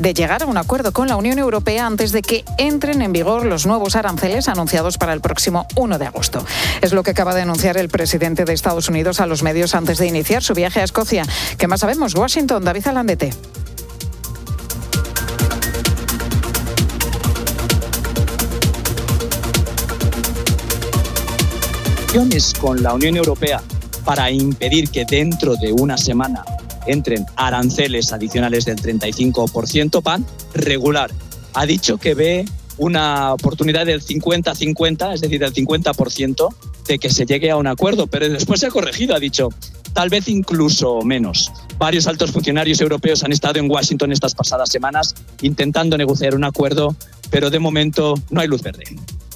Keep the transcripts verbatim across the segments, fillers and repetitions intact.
de llegar a un acuerdo con la Unión Europea antes de que entren en vigor los nuevos aranceles anunciados para el próximo uno de agosto. Es lo que acaba de anunciar el presidente de Estados Unidos a los medios antes de iniciar su viaje a Escocia. ¿Qué más sabemos? Washington, David Alandete. Con la Unión Europea para impedir que dentro de una semana entren aranceles adicionales del treinta y cinco por ciento, P A N regular. Ha dicho que ve una oportunidad del cincuenta cincuenta, es decir, del cincuenta por ciento de que se llegue a un acuerdo, pero después se ha corregido, ha dicho tal vez incluso menos. Varios altos funcionarios europeos han estado en Washington estas pasadas semanas intentando negociar un acuerdo, pero de momento no hay luz verde.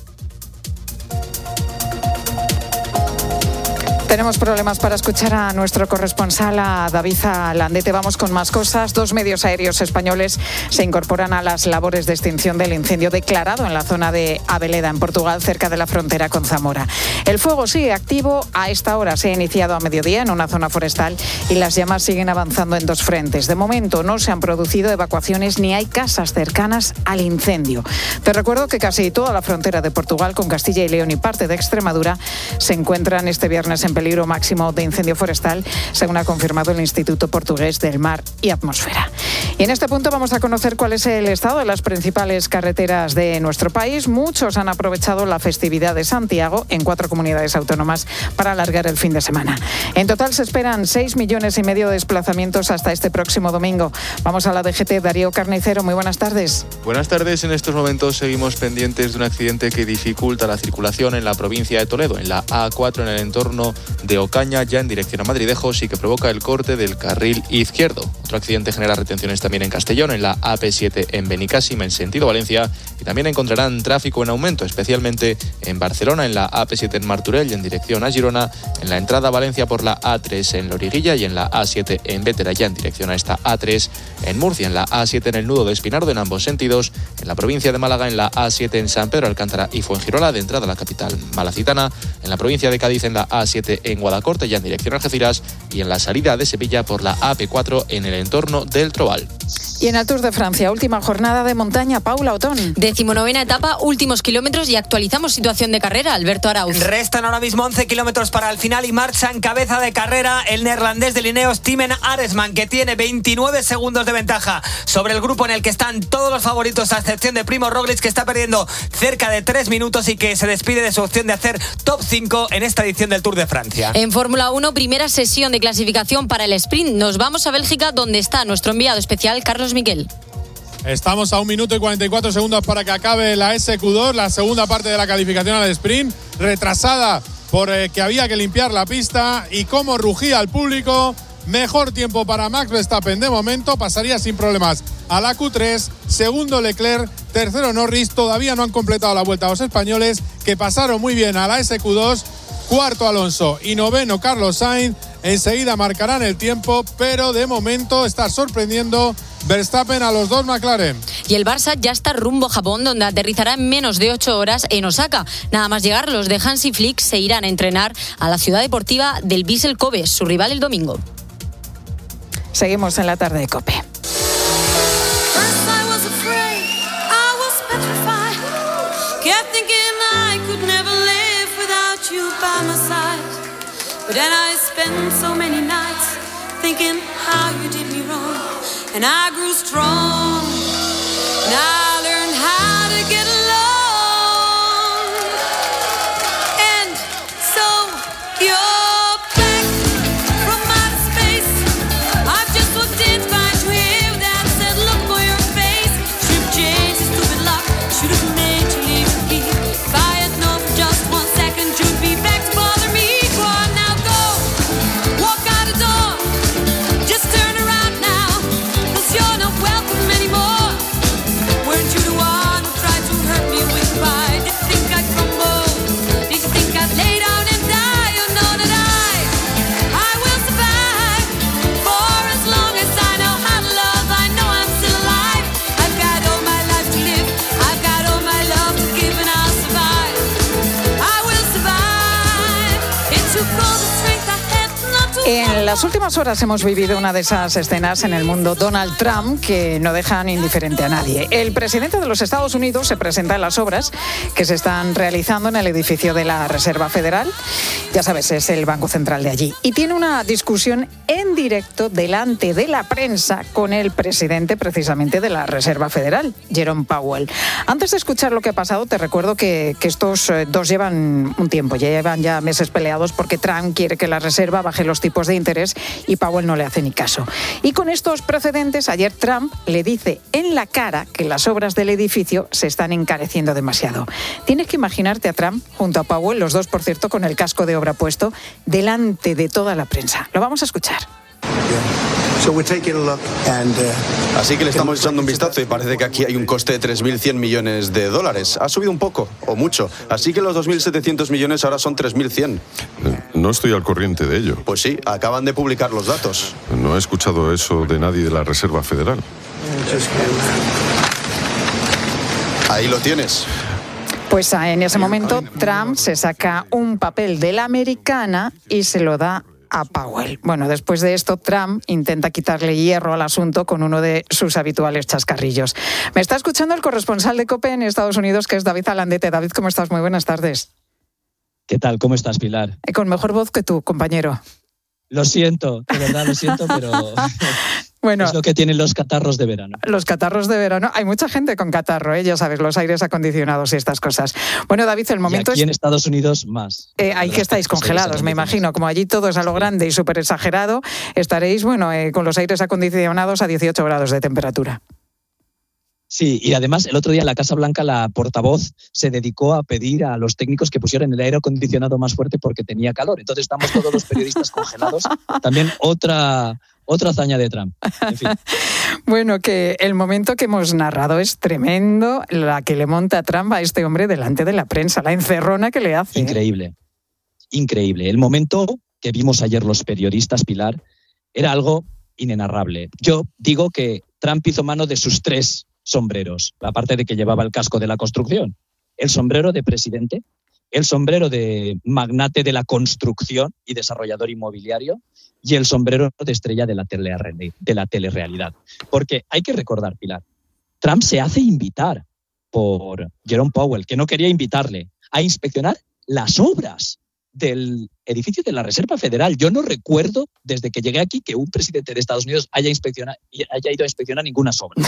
Tenemos problemas para escuchar a nuestro corresponsal, a David Alandete. Vamos con más cosas. Dos medios aéreos españoles se incorporan a las labores de extinción del incendio declarado en la zona de Abeleda, en Portugal, cerca de la frontera con Zamora. El fuego sigue activo. A esta hora se ha iniciado a mediodía en una zona forestal y las llamas siguen avanzando en dos frentes. De momento no se han producido evacuaciones ni hay casas cercanas al incendio. Te recuerdo que casi toda la frontera de Portugal con Castilla y León y parte de Extremadura se encuentran este viernes en peligro máximo de incendio forestal, según ha confirmado el Instituto Portugués del Mar y Atmósfera. Y en este punto vamos a conocer cuál es el estado de las principales carreteras de nuestro país. Muchos han aprovechado la festividad de Santiago en cuatro comunidades autónomas para alargar el fin de semana. En total se esperan seis millones y medio de desplazamientos hasta este próximo domingo. Vamos a la D G T. Darío Carnicero, muy buenas tardes. Buenas tardes. En estos momentos seguimos pendientes de un accidente que dificulta la circulación en la provincia de Toledo, en la A cuatro, en el entorno de Ocaña, ya en dirección a Madridejos, y que provoca el corte del carril izquierdo. Otro accidente genera retenciones también en Castellón, en la A P siete en Benicàssim, en sentido Valencia, y también encontrarán tráfico en aumento, especialmente en Barcelona, en la A P siete en Martorell, en dirección a Girona, en la entrada a Valencia por la A tres en Loriguilla y en la A siete en Bétera, ya en dirección a esta A tres en Murcia, en la A siete en el nudo de Espinardo en ambos sentidos, en la provincia de Málaga, en la A siete en San Pedro Alcántara y Fuengirola, de entrada a la capital malacitana, en la provincia de Cádiz, en la A siete en Guadacorte, ya en dirección a Algeciras, y en la salida de Sevilla por la A P cuatro en el entorno del Trobal. Y en el Tour de Francia, última jornada de montaña, Paula Otón. Decimonovena etapa, últimos kilómetros y actualizamos situación de carrera, Alberto Arauz. Restan ahora mismo once kilómetros para el final y marcha en cabeza de carrera el neerlandés de Ineos, Timen Arensman, que tiene veintinueve segundos de ventaja sobre el grupo en el que están todos los favoritos, a excepción de Primo Roglic, que está perdiendo cerca de tres minutos y que se despide de su opción de hacer top cinco en esta edición del Tour de Francia. En Fórmula uno, primera sesión de clasificación para el sprint. Nos vamos a Bélgica, donde está nuestro enviado especial, Carlos Miguel. Estamos a un minuto y cuarenta y cuatro segundos para que acabe la S Q dos, la segunda parte de la calificación al sprint, retrasada por eh, que había que limpiar la pista, y cómo rugía el público. Mejor tiempo para Max Verstappen de momento, pasaría sin problemas a la Q tres, segundo Leclerc, tercero Norris. Todavía no han completado la vuelta a los españoles, que pasaron muy bien a la S Q dos, cuarto Alonso y noveno Carlos Sainz. Enseguida marcarán el tiempo, pero de momento está sorprendiendo Verstappen a los dos McLaren. Y el Barça ya está rumbo a Japón, donde aterrizará en menos de ocho horas en Osaka. Nada más llegar, los de Hansi Flick se irán a entrenar a la ciudad deportiva del Vissel Kobe, su rival el domingo. Seguimos en la tarde de COPE. But then I spent so many nights thinking how you did me wrong, and I grew strong, and I learned how to get along, and so you're back from outer space. I've just walked in to find you here without a said look for your face. Should've changed the stupid lock, should've made you leave me. If I had known for just one second you'd be back to bother me. Walk out the door, just turn around now, 'cause you're not welcome anymore. las últimas horas hemos vivido una de esas escenas en el mundo Donald Trump que no dejan indiferente a nadie. El presidente de los Estados Unidos se presenta en las obras que se están realizando en el edificio de la Reserva Federal. Ya sabes, es el Banco Central de allí. Y tiene una discusión en directo delante de la prensa con el presidente precisamente de la Reserva Federal, Jerome Powell. Antes de escuchar lo que ha pasado, te recuerdo que, que estos dos llevan un tiempo, ya llevan ya meses peleados porque Trump quiere que la Reserva baje los tipos de interés y Powell no le hace ni caso. Y con estos precedentes, ayer Trump le dice en la cara que las obras del edificio se están encareciendo demasiado. Tienes que imaginarte a Trump junto a Powell, los dos, por cierto, con el casco de obra puesto, delante de toda la prensa. Lo vamos a escuchar. Así que le estamos echando un vistazo y parece que aquí hay un coste de tres mil cien millones de dólares. Ha subido un poco, o mucho. Así que los dos mil setecientos millones ahora son tres mil cien. No estoy al corriente de ello. Pues sí, acaban de publicar los datos. No he escuchado eso de nadie de la Reserva Federal. Ahí lo tienes. Pues en ese momento Trump se saca un papel de la americana y se lo da a Powell. Bueno, después de esto, Trump intenta quitarle hierro al asunto con uno de sus habituales chascarrillos. Me está escuchando el corresponsal de COPE en Estados Unidos, que es David Alandete. David, ¿cómo estás? Muy buenas tardes. ¿Qué tal? ¿Cómo estás, Pilar? Con mejor voz que tú, compañero. Lo siento, de verdad lo siento, pero bueno, es lo que tienen los catarros de verano. Los catarros de verano. Hay mucha gente con catarro, ¿eh? Ya sabes, los aires acondicionados y estas cosas. Bueno, David, el momento y aquí es... en Estados Unidos más. Eh, ahí que estáis congelados, me imagino. Como allí todo es a lo grande y súper exagerado, estaréis, bueno, eh, con los aires acondicionados a dieciocho grados de temperatura. Sí, y además el otro día en la Casa Blanca la portavoz se dedicó a pedir a los técnicos que pusieran el aire acondicionado más fuerte porque tenía calor. Entonces estamos todos los periodistas congelados. También otra, otra hazaña de Trump. En fin. Bueno, que el momento que hemos narrado es tremendo, la que le monta Trump a este hombre delante de la prensa, la encerrona que le hace. Increíble, increíble. El momento que vimos ayer los periodistas, Pilar, era algo inenarrable. Yo digo que Trump hizo mano de sus tres sombreros, aparte de que llevaba el casco de la construcción, el sombrero de presidente, el sombrero de magnate de la construcción y desarrollador inmobiliario y el sombrero de estrella de la, tele- de la telerrealidad. Porque hay que recordar, Pilar, Trump se hace invitar por Jerome Powell, que no quería invitarle, a inspeccionar las obras del edificio de la Reserva Federal. Yo no recuerdo, desde que llegué aquí, que un presidente de Estados Unidos haya, haya ido a inspeccionar ninguna obra.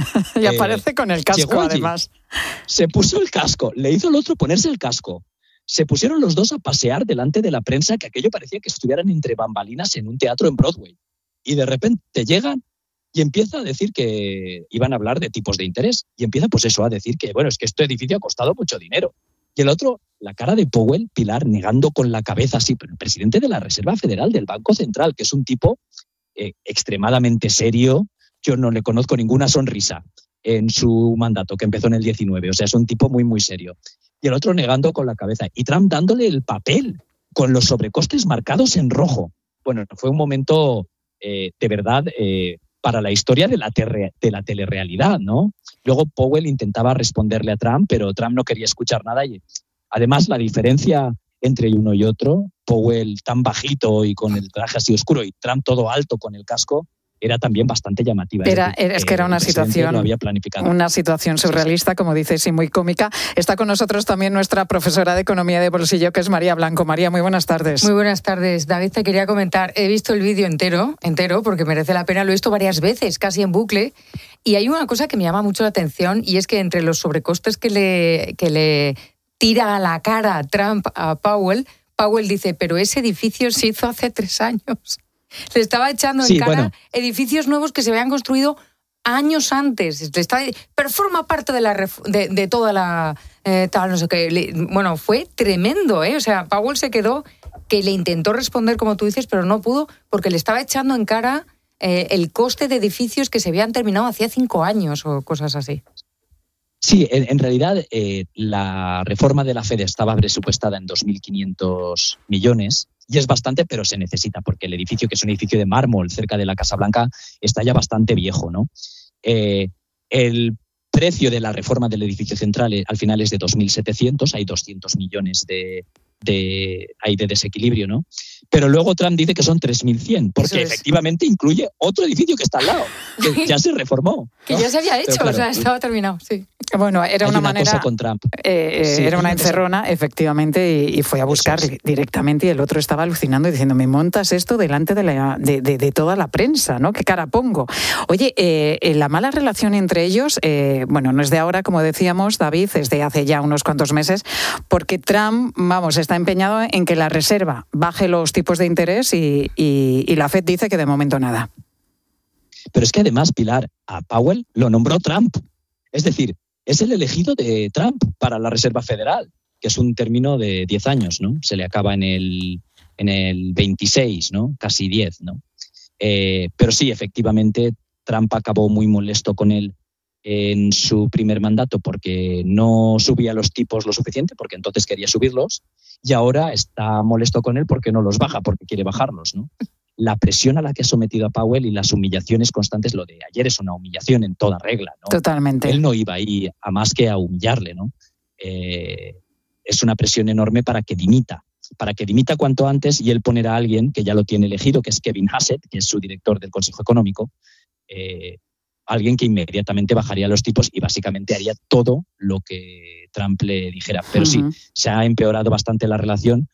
Y aparece eh, con el casco, allí, además. Se puso el casco, le hizo el otro ponerse el casco. Se pusieron los dos a pasear delante de la prensa, que aquello parecía que estuvieran entre bambalinas en un teatro en Broadway. Y de repente llegan y empieza a decir que iban a hablar de tipos de interés. Y empieza, pues eso, a decir que, bueno, es que este edificio ha costado mucho dinero. Y el otro, la cara de Powell, Pilar, negando con la cabeza así, pero el presidente de la Reserva Federal, del Banco Central, que es un tipo eh, extremadamente serio. Yo no le conozco ninguna sonrisa en su mandato, que empezó en el diecinueve. O sea, es un tipo muy, muy serio. Y el otro negando con la cabeza. Y Trump dándole el papel con los sobrecostes marcados en rojo. Bueno, fue un momento eh, de verdad eh, para la historia de la, terre, de la telerrealidad, ¿no? Luego Powell intentaba responderle a Trump, pero Trump no quería escuchar nada. Y además, la diferencia entre uno y otro, Powell tan bajito y con el traje así oscuro y Trump todo alto con el casco, era también bastante llamativa. Era, es, decir, es que era una situación, lo había planificado. Una situación surrealista, como dices, y muy cómica. Está con nosotros también nuestra profesora de Economía de Bolsillo, que es María Blanco. María, muy buenas tardes. Muy buenas tardes. David, te quería comentar, he visto el vídeo entero, entero, porque merece la pena, lo he visto varias veces, casi en bucle, y hay una cosa que me llama mucho la atención, y es que entre los sobrecostes que le, que le tira a la cara Trump a Powell, Powell dice, pero ese edificio se hizo hace tres años. Le estaba echando en sí, cara bueno. edificios nuevos que se habían construido años antes. Le está, pero forma parte de, la, de, de toda la... Eh, tal, no sé qué. Le, bueno, fue tremendo, ¿eh? O sea, Powell se quedó, que le intentó responder, como tú dices, pero no pudo, porque le estaba echando en cara eh, el coste de edificios que se habían terminado hacía cinco años o cosas así. Sí, en, en realidad eh, la reforma de la Fed estaba presupuestada en dos mil quinientos millones y es bastante, pero se necesita porque el edificio, que es un edificio de mármol cerca de la Casa Blanca, está ya bastante viejo, ¿no? Eh, el precio de la reforma del edificio central eh, al final es de dos mil setecientos, hay doscientos millones de, de, hay de desequilibrio, ¿no? Pero luego Trump dice que son tres mil cien, porque es. efectivamente incluye otro edificio que está al lado, que ya se reformó. Que ¿no? ya se había hecho, claro, o sea, estaba terminado, sí. Bueno, era una, una manera... cosa con Trump. Eh, sí, era una encerrona, cosa. efectivamente, y, y fue a buscar es. directamente, y el otro estaba alucinando diciendo, me montas esto delante de, la, de, de, de toda la prensa, ¿no? ¿Qué cara pongo? Oye, eh, la mala relación entre ellos, eh, bueno, no es de ahora, como decíamos, David, es de hace ya unos cuantos meses, porque Trump, vamos, está empeñado en que la Reserva baje los tipos de interés y, y, y la Fed dice que de momento nada. Pero es que además, Pilar, a Powell lo nombró Trump. Es decir, es el elegido de Trump para la Reserva Federal, que es un término de diez años, ¿no? Se le acaba en el, en el veintiséis, ¿no? Casi diez, ¿no? Eh, pero sí, efectivamente, Trump acabó muy molesto con él en su primer mandato porque no subía los tipos lo suficiente, porque entonces quería subirlos, y ahora está molesto con él porque no los baja, porque quiere bajarlos, ¿no? La presión a la que ha sometido a Powell y las humillaciones constantes, lo de ayer es una humillación en toda regla, ¿no? Totalmente. Él no iba ahí a más que a humillarle, ¿no? Eh, es una presión enorme para que dimita, para que dimita cuanto antes y él poner a alguien que ya lo tiene elegido, que es Kevin Hassett, que es su director del Consejo Económico, eh, alguien que inmediatamente bajaría los tipos y básicamente haría todo lo que Trump le dijera. Pero sí, se ha empeorado bastante la relación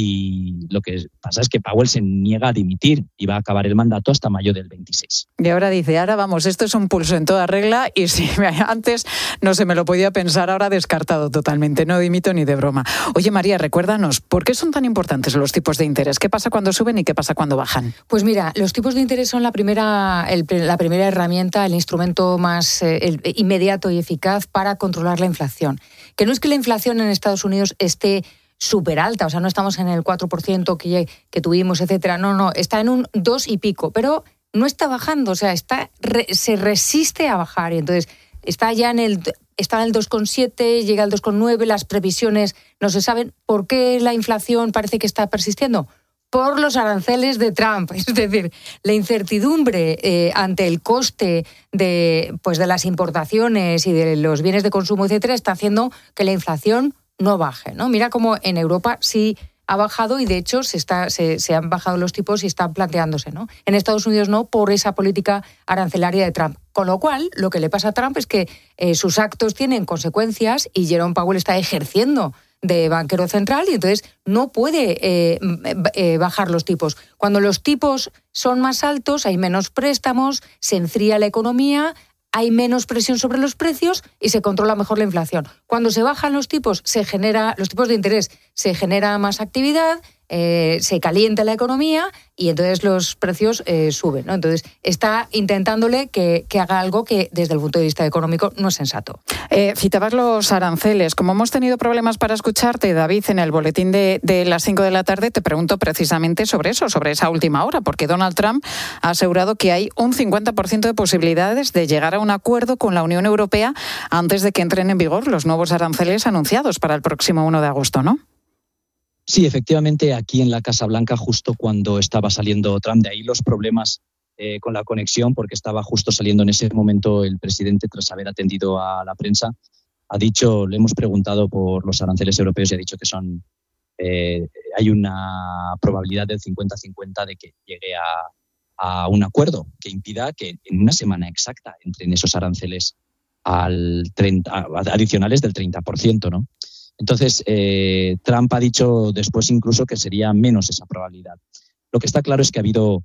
y lo que pasa es que Powell se niega a dimitir y va a acabar el mandato hasta mayo del veintiséis. Y ahora dice, ahora vamos, esto es un pulso en toda regla y si antes no se me lo podía pensar, ahora descartado totalmente, no dimito ni de broma. Oye, María, recuérdanos, ¿por qué son tan importantes los tipos de interés? ¿Qué pasa cuando suben y qué pasa cuando bajan? Pues mira, los tipos de interés son la primera, el, la primera herramienta, el instrumento más eh, el, inmediato y eficaz para controlar la inflación. Que no es que la inflación en Estados Unidos esté súper alta, o sea, no estamos en el cuatro por ciento que, que tuvimos, etcétera. No, no, está en un dos y pico, pero no está bajando, o sea, está re, se resiste a bajar y entonces está ya en el está en el dos coma siete, llega al dos coma nueve, las previsiones no se saben. ¿Por qué la inflación parece que está persistiendo? Por los aranceles de Trump, es decir, la incertidumbre eh, ante el coste de, pues, de las importaciones y de los bienes de consumo, etcétera, está haciendo que la inflación no baje, ¿no? Mira cómo en Europa sí ha bajado y de hecho se está se, se han bajado los tipos y están planteándose, ¿no? En Estados Unidos no, por esa política arancelaria de Trump. Con lo cual, lo que le pasa a Trump es que eh, sus actos tienen consecuencias y Jerome Powell está ejerciendo de banquero central y entonces no puede eh, eh, bajar los tipos. Cuando los tipos son más altos, hay menos préstamos, se enfría la economía, hay menos presión sobre los precios y se controla mejor la inflación. Cuando se bajan los tipos, se genera los tipos de interés, se genera más actividad, eh, se calienta la economía y entonces los precios eh, suben, ¿no? Entonces está intentándole que, que haga algo que desde el punto de vista económico no es sensato. Eh, citabas los aranceles. Como hemos tenido problemas para escucharte, David, en el boletín de, de las cinco de la tarde, te pregunto precisamente sobre eso, sobre esa última hora, porque Donald Trump ha asegurado que hay un cincuenta por ciento de posibilidades de llegar a un acuerdo con la Unión Europea antes de que entren en vigor los nuevos aranceles anunciados para el próximo uno de agosto, ¿no? Sí, efectivamente, aquí en la Casa Blanca, justo cuando estaba saliendo Trump, de ahí los problemas eh, con la conexión, porque estaba justo saliendo en ese momento el presidente, tras haber atendido a la prensa, ha dicho, le hemos preguntado por los aranceles europeos y ha dicho que son eh, hay una probabilidad del cincuenta cincuenta de que llegue a, a un acuerdo que impida que en una semana exacta entren esos aranceles al treinta, adicionales del treinta por ciento, ¿no? Entonces, eh, Trump ha dicho después incluso que sería menos esa probabilidad. Lo que está claro es que ha habido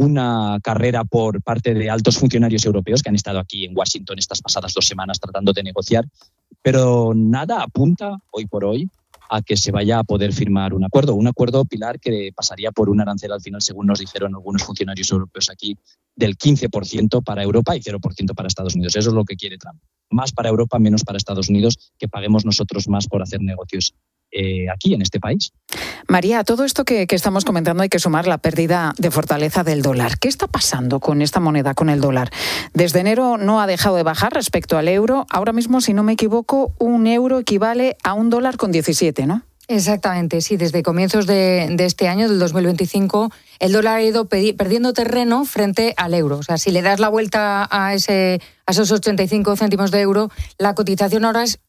una carrera por parte de altos funcionarios europeos que han estado aquí en Washington estas pasadas dos semanas tratando de negociar, pero nada apunta hoy por hoy a que se vaya a poder firmar un acuerdo. Un acuerdo, Pilar, que pasaría por un arancel al final, según nos dijeron algunos funcionarios europeos aquí, del quince por ciento para Europa y cero por ciento para Estados Unidos. Eso es lo que quiere Trump. Más para Europa, menos para Estados Unidos, que paguemos nosotros más por hacer negocios eh, aquí, en este país. María, a todo esto que, que estamos comentando hay que sumar la pérdida de fortaleza del dólar. ¿Qué está pasando con esta moneda, con el dólar? Desde enero no ha dejado de bajar respecto al euro. Ahora mismo, si no me equivoco, un euro equivale a un dólar con diecisiete, ¿no? Exactamente, sí. Desde comienzos de, de este año, del dos mil veinticinco, el dólar ha ido pedi- perdiendo terreno frente al euro. O sea, si le das la vuelta a, ese, a esos ochenta y cinco céntimos de euro, la cotización ahora es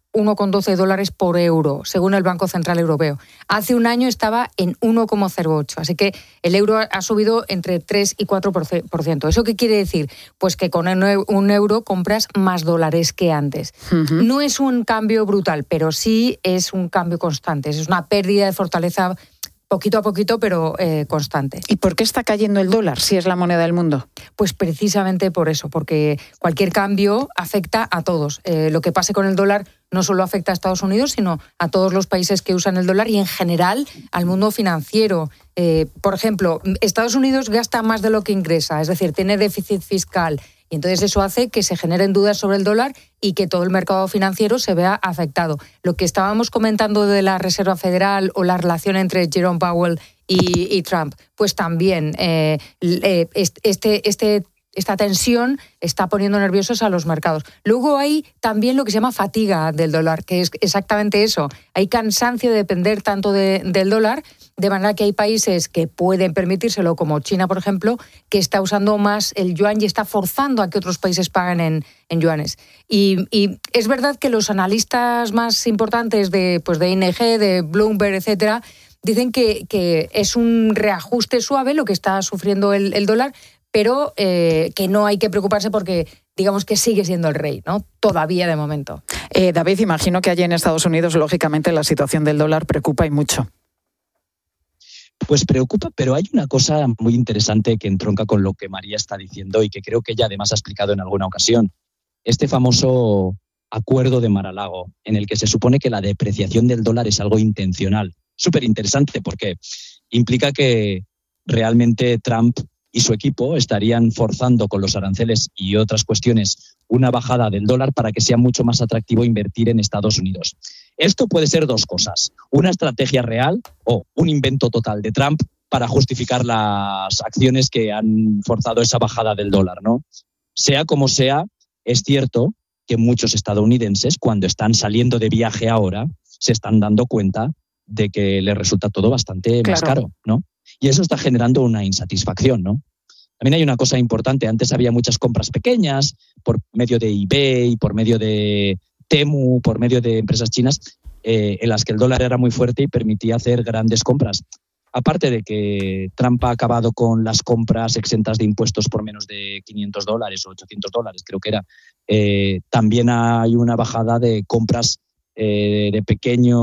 uno coma doce dólares por euro, según el Banco Central Europeo. Hace un año estaba en uno coma cero ocho, así que el euro ha subido entre tres y cuatro por ciento. ¿Eso qué quiere decir? Pues que con un euro compras más dólares que antes. Uh-huh. No es un cambio brutal, pero sí es un cambio constante. Es una pérdida de fortaleza poquito a poquito, pero eh, constante. ¿Y por qué está cayendo el dólar si es la moneda del mundo? Pues precisamente por eso, porque cualquier cambio afecta a todos. Eh, lo que pase con el dólar no solo afecta a Estados Unidos, sino a todos los países que usan el dólar y en general al mundo financiero. Eh, por ejemplo, Estados Unidos gasta más de lo que ingresa, es decir, tiene déficit fiscal. Y entonces eso hace que se generen dudas sobre el dólar y que todo el mercado financiero se vea afectado. Lo que estábamos comentando de la Reserva Federal o la relación entre Jerome Powell y, y Trump, pues también eh, este, este, esta tensión está poniendo nerviosos a los mercados. Luego hay también lo que se llama fatiga del dólar, que es exactamente eso. Hay cansancio de depender tanto de, del dólar, de manera que hay países que pueden permitírselo, como China, por ejemplo, que está usando más el yuan y está forzando a que otros países paguen en, en yuanes. Y, y es verdad que los analistas más importantes de, pues de I N G, de Bloomberg, etcétera, dicen que, que es un reajuste suave lo que está sufriendo el, el dólar, pero eh, que no hay que preocuparse porque digamos que sigue siendo el rey, ¿no? Todavía de momento. Eh, David, imagino que allí en Estados Unidos, lógicamente, la situación del dólar preocupa y mucho. Pues preocupa, pero hay una cosa muy interesante que entronca con lo que María está diciendo y que creo que ella además ha explicado en alguna ocasión. Este famoso acuerdo de Mar-a-Lago, en el que se supone que la depreciación del dólar es algo intencional. Súper interesante porque implica que realmente Trump y su equipo estarían forzando con los aranceles y otras cuestiones una bajada del dólar para que sea mucho más atractivo invertir en Estados Unidos. Esto puede ser dos cosas, una estrategia real o un invento total de Trump para justificar las acciones que han forzado esa bajada del dólar, ¿no? Sea como sea, es cierto que muchos estadounidenses, cuando están saliendo de viaje ahora, se están dando cuenta de que les resulta todo bastante claro. más caro, ¿no? Y eso está generando una insatisfacción, ¿no? También hay una cosa importante. Antes había muchas compras pequeñas por medio de eBay, por medio de Temu, por medio de empresas chinas, eh, en las que el dólar era muy fuerte y permitía hacer grandes compras. Aparte de que Trump ha acabado con las compras exentas de impuestos por menos de quinientos dólares o ochocientos dólares, creo que era, eh, también hay una bajada de compras eh, de pequeño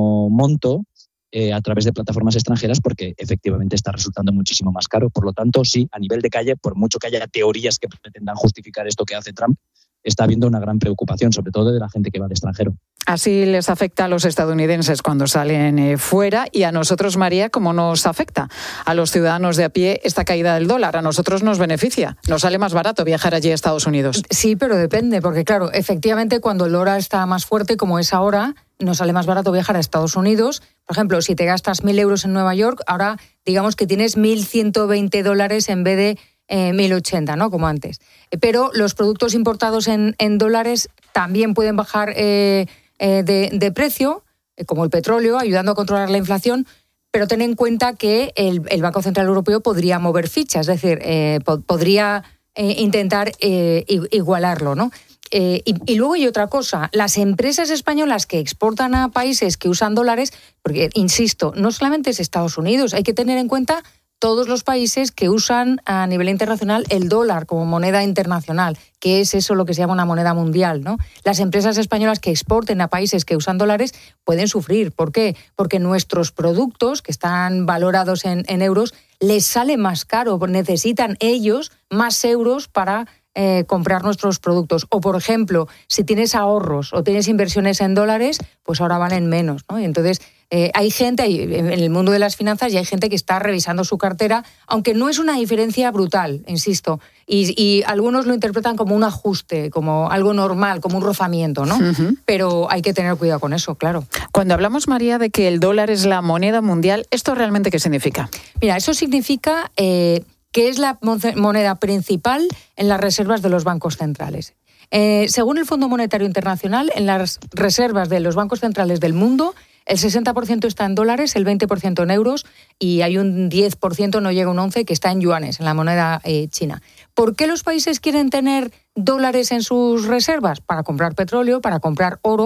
monto Eh, a través de plataformas extranjeras porque efectivamente está resultando muchísimo más caro. Por lo tanto, sí, a nivel de calle, por mucho que haya teorías que pretendan justificar esto que hace Trump, está habiendo una gran preocupación, sobre todo de la gente que va al extranjero. Así les afecta a los estadounidenses cuando salen eh, fuera y a nosotros, María, ¿cómo nos afecta? A los ciudadanos de a pie esta caída del dólar. A nosotros nos beneficia. Nos sale más barato viajar allí a Estados Unidos. Sí, pero depende, porque claro, efectivamente cuando el dólar está más fuerte como es ahora, nos sale más barato viajar a Estados Unidos. Por ejemplo, si te gastas mil euros en Nueva York, ahora digamos que tienes mil ciento veinte dólares en vez de eh, mil ochenta, ¿no? Como antes. Pero los productos importados en, en dólares también pueden bajar eh, eh, de, de precio, eh, como el petróleo, ayudando a controlar la inflación. Pero ten en cuenta que el, el Banco Central Europeo podría mover fichas, es decir, eh, po- podría eh, intentar eh, igualarlo, ¿no? Eh, y, y luego hay otra cosa, las empresas españolas que exportan a países que usan dólares, porque, insisto, no solamente es Estados Unidos, hay que tener en cuenta todos los países que usan a nivel internacional el dólar como moneda internacional, que es eso lo que se llama una moneda mundial, ¿no? Las empresas españolas que exporten a países que usan dólares pueden sufrir. ¿Por qué? Porque nuestros productos, que están valorados en, en euros, les sale más caro, necesitan ellos más euros para Eh, comprar nuestros productos. O, por ejemplo, si tienes ahorros o tienes inversiones en dólares, pues ahora valen menos, ¿no? Y entonces eh, hay gente hay, en el mundo de las finanzas y hay gente que está revisando su cartera, aunque no es una diferencia brutal, insisto. Y, y algunos lo interpretan como un ajuste, como algo normal, como un rozamiento, ¿no? Uh-huh. Pero hay que tener cuidado con eso, claro. Cuando hablamos, María, de que el dólar es la moneda mundial, ¿esto realmente qué significa? Mira, eso significa Eh, que es la moneda principal en las reservas de los bancos centrales. Eh, según el Fondo Monetario Internacional, en las reservas de los bancos centrales del mundo, el sesenta por ciento está en dólares, el veinte por ciento en euros y hay un diez por ciento, no llega a un once por ciento, que está en yuanes, en la moneda eh, china. ¿Por qué los países quieren tener dólares en sus reservas? Para comprar petróleo, para comprar oro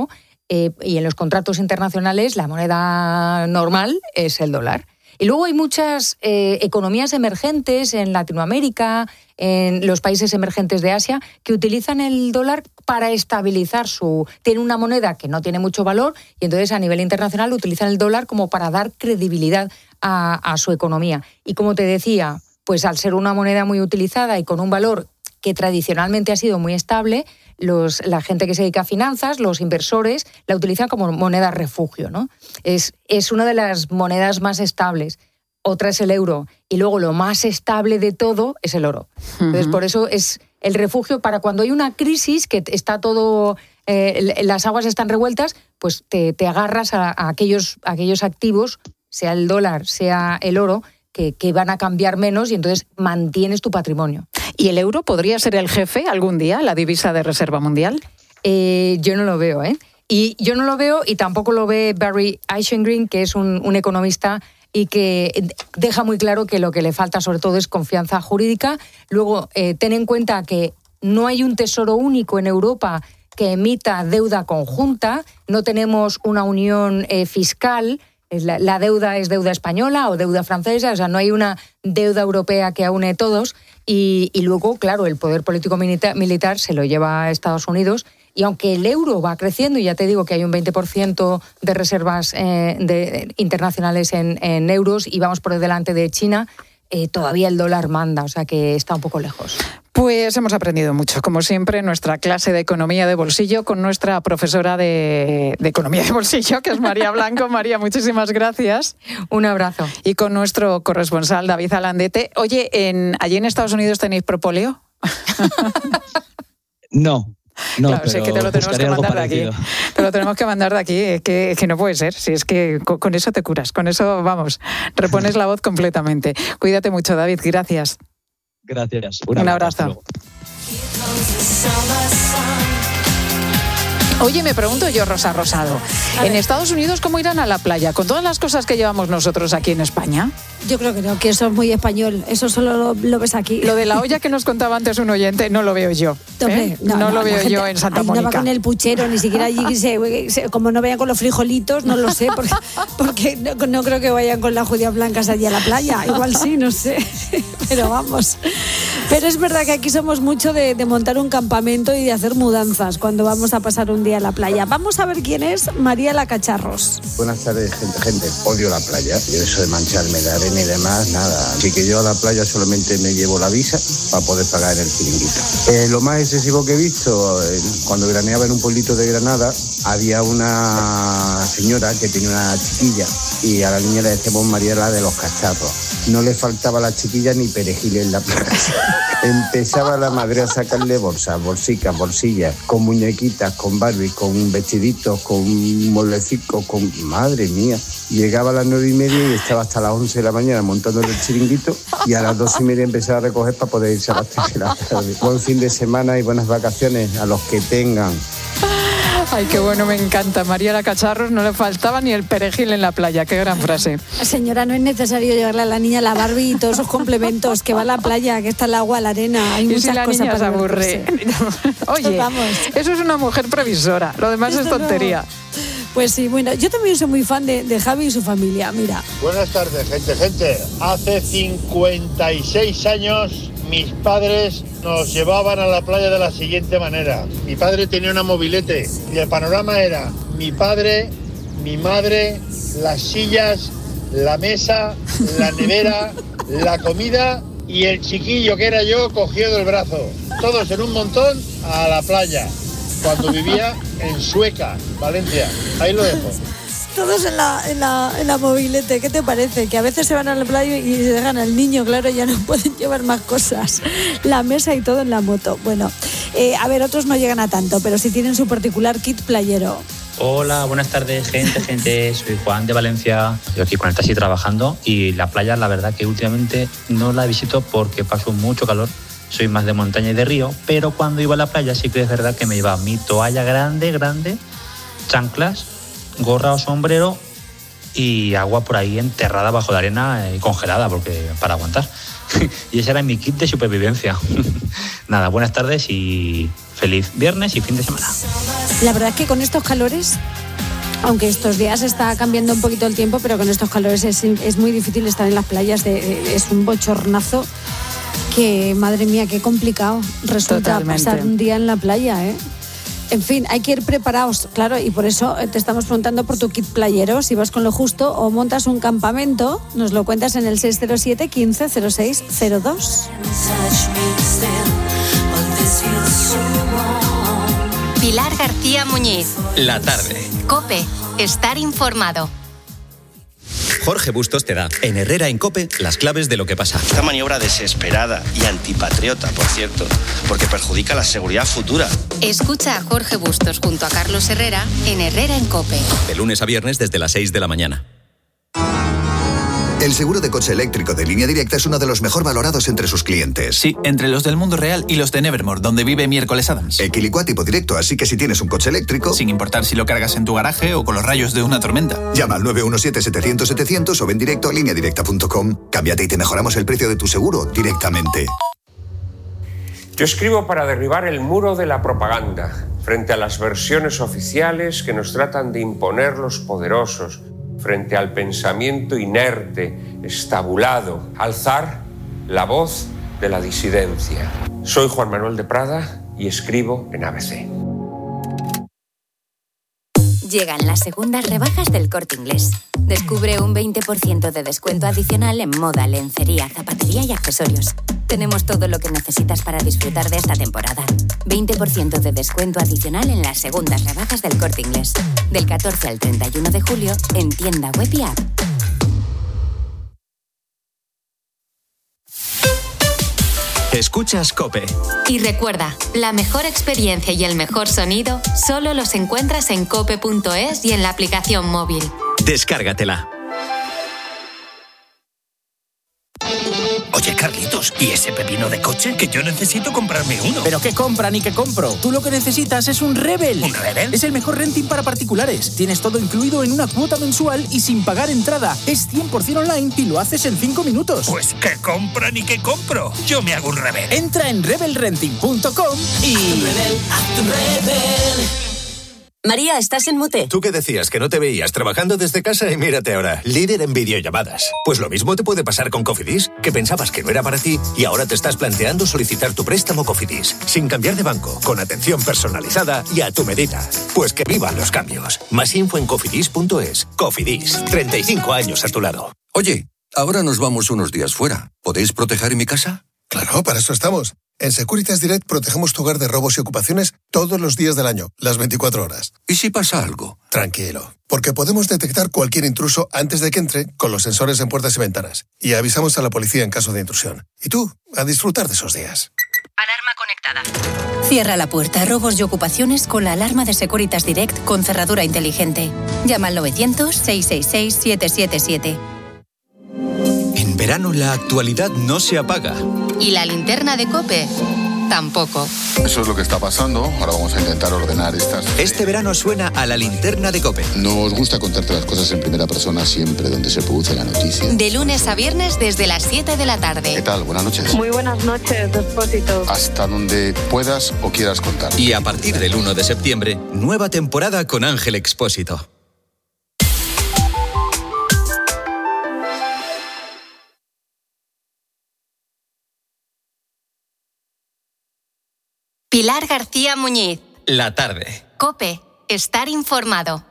eh, y en los contratos internacionales la moneda normal es el dólar. Y luego hay muchas eh, economías emergentes en Latinoamérica, en los países emergentes de Asia, que utilizan el dólar para estabilizar su... Tienen una moneda que no tiene mucho valor y entonces a nivel internacional utilizan el dólar como para dar credibilidad a, a su economía. Y como te decía, pues al ser una moneda muy utilizada y con un valor que tradicionalmente ha sido muy estable, los, la gente que se dedica a finanzas, los inversores, la utilizan como moneda refugio, ¿no? Es, es una de las monedas más estables. Otra es el euro. Y luego lo más estable de todo es el oro. Entonces, uh-huh. por eso es el refugio para cuando hay una crisis, que está todo, eh, las aguas están revueltas, pues te, te agarras a, a, aquellos, a aquellos activos, sea el dólar, sea el oro, que, que van a cambiar menos y entonces mantienes tu patrimonio. ¿Y el euro podría ser el jefe algún día, la divisa de reserva mundial? Eh, yo no lo veo, ¿eh? Y yo no lo veo y tampoco lo ve Barry Eichengreen, que es un, un economista y que deja muy claro que lo que le falta sobre todo es confianza jurídica. Luego, eh, ten en cuenta que no hay un tesoro único en Europa que emita deuda conjunta, no tenemos una unión eh, fiscal, la, la deuda es deuda española o deuda francesa, o sea, no hay una deuda europea que aúne todos y, y luego, claro, el poder político militar, militar se lo lleva a Estados Unidos. Y aunque el euro va creciendo, y ya te digo que hay un veinte por ciento de reservas eh, de, internacionales en, en euros y vamos por delante de China, eh, todavía el dólar manda, o sea que está un poco lejos. Pues hemos aprendido mucho, como siempre, en nuestra clase de Economía de Bolsillo con nuestra profesora de, de Economía de Bolsillo, que es María Blanco. María, muchísimas gracias. Un abrazo. Y con nuestro corresponsal, David Alandete. Oye, en, ¿allí en Estados Unidos tenéis propóleo? No. No, claro, pero es que te lo tenemos que mandar de aquí. Te lo tenemos que mandar de aquí, es que, que no puede ser. Si es que con, con eso te curas, con eso, vamos, repones la voz completamente. Cuídate mucho, David, gracias. Gracias. Un, Un abrazo. abrazo. Oye, me pregunto yo, Rosa Rosado, ¿en Estados Unidos cómo irán a la playa? ¿Con todas las cosas que llevamos nosotros aquí en España? Yo creo que no, que eso es muy español. Eso solo lo, lo ves aquí. Lo de la olla que nos contaba antes un oyente, no lo veo yo. ¿eh? No, no, no lo veo gente, yo en Santa Mónica. No va con el puchero, ni siquiera allí, se, se, como no vayan con los frijolitos, no lo sé, porque, porque no, no creo que vayan con las judías blancas allí a la playa. Igual sí, no sé, pero vamos. Pero es verdad que aquí somos mucho de, de montar un campamento y de hacer mudanzas cuando vamos a pasar un día a la playa. Vamos a ver quién es María la Cacharros. Buenas tardes, gente. gente. Odio la playa. Yo eso de mancharme de arena y demás, nada. Así que yo a la playa solamente me llevo la visa para poder pagar en el chiringuito. Eh, lo más excesivo que he visto, eh, cuando veraneaba en un pueblito de Granada, había una señora que tenía una chiquilla y a la niña le decíamos María la de los cacharros. No le faltaba a la chiquilla ni perejil en la playa. Empezaba la madre a sacarle bolsas, bolsicas, bolsillas, con muñequitas, con Barbie, con vestiditos, con molecicos, con... Madre mía. Llegaba a las nueve y media y estaba hasta las once de la mañana montando el chiringuito y a las dos y media empezaba a recoger para poder irse a las tres de la tarde. Buen fin de semana y buenas vacaciones a los que tengan. Ay, qué bueno, me encanta. María la Cacharros, no le faltaba ni el perejil en la playa. Qué gran frase. Señora, no es necesario llevarle a la niña la Barbie y todos esos complementos, que va a la playa, que está el agua, la arena. Hay y muchas si la cosas niña para se aburre. Oye, vamos. Eso es una mujer previsora. Lo demás Esto es tontería. No. Pues sí, bueno, yo también soy muy fan de, de Javi y su familia, mira. Buenas tardes, gente, gente. Hace cincuenta y seis años mis padres nos llevaban a la playa de la siguiente manera. Mi padre tenía una mobilete y el panorama era mi padre, mi madre, las sillas, la mesa, la nevera, la comida y el chiquillo que era yo cogido del brazo. Todos en un montón a la playa. Cuando vivía en Sueca, Valencia. Ahí lo dejo. Todos en la, en, la, en la mobilete, ¿qué te parece? Que a veces se van a la playa y se dejan al niño, claro, ya no pueden llevar más cosas. La mesa y todo en la moto. Bueno, eh, a ver, otros no llegan a tanto, pero sí tienen su particular kit playero. Hola, buenas tardes, gente, gente. Soy Juan de Valencia. Yo aquí con el taxi trabajando y la playa, la verdad que últimamente no la visito porque paso mucho calor. Soy más de montaña y de río, pero cuando iba a la playa sí que es verdad que me llevaba mi toalla grande, grande, chanclas, gorra o sombrero y agua por ahí enterrada bajo la arena y congelada porque para aguantar. Y ese era mi kit de supervivencia. Nada, buenas tardes y feliz viernes y fin de semana. La verdad es que con estos calores, aunque estos días está cambiando un poquito el tiempo, pero con estos calores es, es muy difícil estar en las playas. De, es un bochornazo que, madre mía, qué complicado resulta Totalmente. pasar un día en la playa, ¿eh? En fin, hay que ir preparados, claro, y por eso te estamos preguntando por tu kit playero, si vas con lo justo o montas un campamento. Nos lo cuentas en el seis cero siete, quince, cero seis cero dos. Pilar García Muñiz. La tarde. COPE. Estar informado. Jorge Bustos te da, en Herrera en COPE, las claves de lo que pasa. Esta maniobra desesperada y antipatriota, por cierto, porque perjudica la seguridad futura. Escucha a Jorge Bustos junto a Carlos Herrera en Herrera en COPE. De lunes a viernes desde las seis de la mañana. El seguro de coche eléctrico de Línea Directa es uno de los mejor valorados entre sus clientes. Sí, entre los del mundo real y los de Nevermore, donde vive Miércoles Adams. Equilicua tipo directo, así que si tienes un coche eléctrico... Sin importar si lo cargas en tu garaje o con los rayos de una tormenta. Llama al nueve uno siete, setecientos, setecientos o ven directo a línea directa punto com. Cámbiate y te mejoramos el precio de tu seguro directamente. Yo escribo para derribar el muro de la propaganda frente a las versiones oficiales que nos tratan de imponer los poderosos, frente al pensamiento inerte, estabulado, alzar la voz de la disidencia. Soy Juan Manuel de Prada y escribo en A B C. Llegan las segundas rebajas del Corte Inglés. Descubre un veinte por ciento de descuento adicional en moda, lencería, zapatería y accesorios. Tenemos todo lo que necesitas para disfrutar de esta temporada. veinte por ciento de descuento adicional en las segundas rebajas del Corte Inglés. Del catorce al treinta y uno de julio en tienda web y app. Escuchas COPE. Y recuerda, la mejor experiencia y el mejor sonido solo los encuentras en cope punto es y en la aplicación móvil. Descárgatela. Oye, Carlitos, ¿y ese pepino de coche? Que yo necesito comprarme uno. ¿Pero qué compra ni qué compro? Tú lo que necesitas es un Rebel. ¿Un Rebel? Es el mejor renting para particulares. Tienes todo incluido en una cuota mensual y sin pagar entrada. Es cien por ciento online y lo haces en cinco minutos. Pues ¿qué compra ni qué compro? Yo me hago un Rebel. Entra en rebel renting punto com y... Haz tu Rebel, haz tu Rebel. María, ¿estás en mute? Tú que decías que no te veías trabajando desde casa y mírate ahora, líder en videollamadas. Pues lo mismo te puede pasar con Cofidis, que pensabas que no era para ti y ahora te estás planteando solicitar tu préstamo Cofidis, sin cambiar de banco, con atención personalizada y a tu medida. Pues que vivan los cambios. Más info en cofidis punto es. Cofidis, treinta y cinco años a tu lado. Oye, ahora nos vamos unos días fuera. ¿Podéis proteger mi casa? Claro, para eso estamos. En Securitas Direct protegemos tu hogar de robos y ocupaciones todos los días del año, las veinticuatro horas. ¿Y si pasa algo? Tranquilo, porque podemos detectar cualquier intruso antes de que entre con los sensores en puertas y ventanas. Y avisamos a la policía en caso de intrusión. Y tú, a disfrutar de esos días. Alarma conectada. Cierra la puerta a robos y ocupaciones con la alarma de Securitas Direct con cerradura inteligente. Llama al novecientos, seiscientos sesenta y seis, setecientos setenta y siete. En verano la actualidad no se apaga. Y la linterna de COPE tampoco. Eso es lo que está pasando. Ahora vamos a intentar ordenar estas. Este verano suena a la linterna de COPE. Nos gusta contarte las cosas en primera persona siempre donde se produce la noticia. De lunes a viernes desde las siete de la tarde. ¿Qué tal? Buenas noches. Muy buenas noches, Expósito. Hasta donde puedas o quieras contar. Y a partir del uno de septiembre, nueva temporada con Ángel Expósito. Pilar García Muñiz. La tarde. COPE. Estar informado.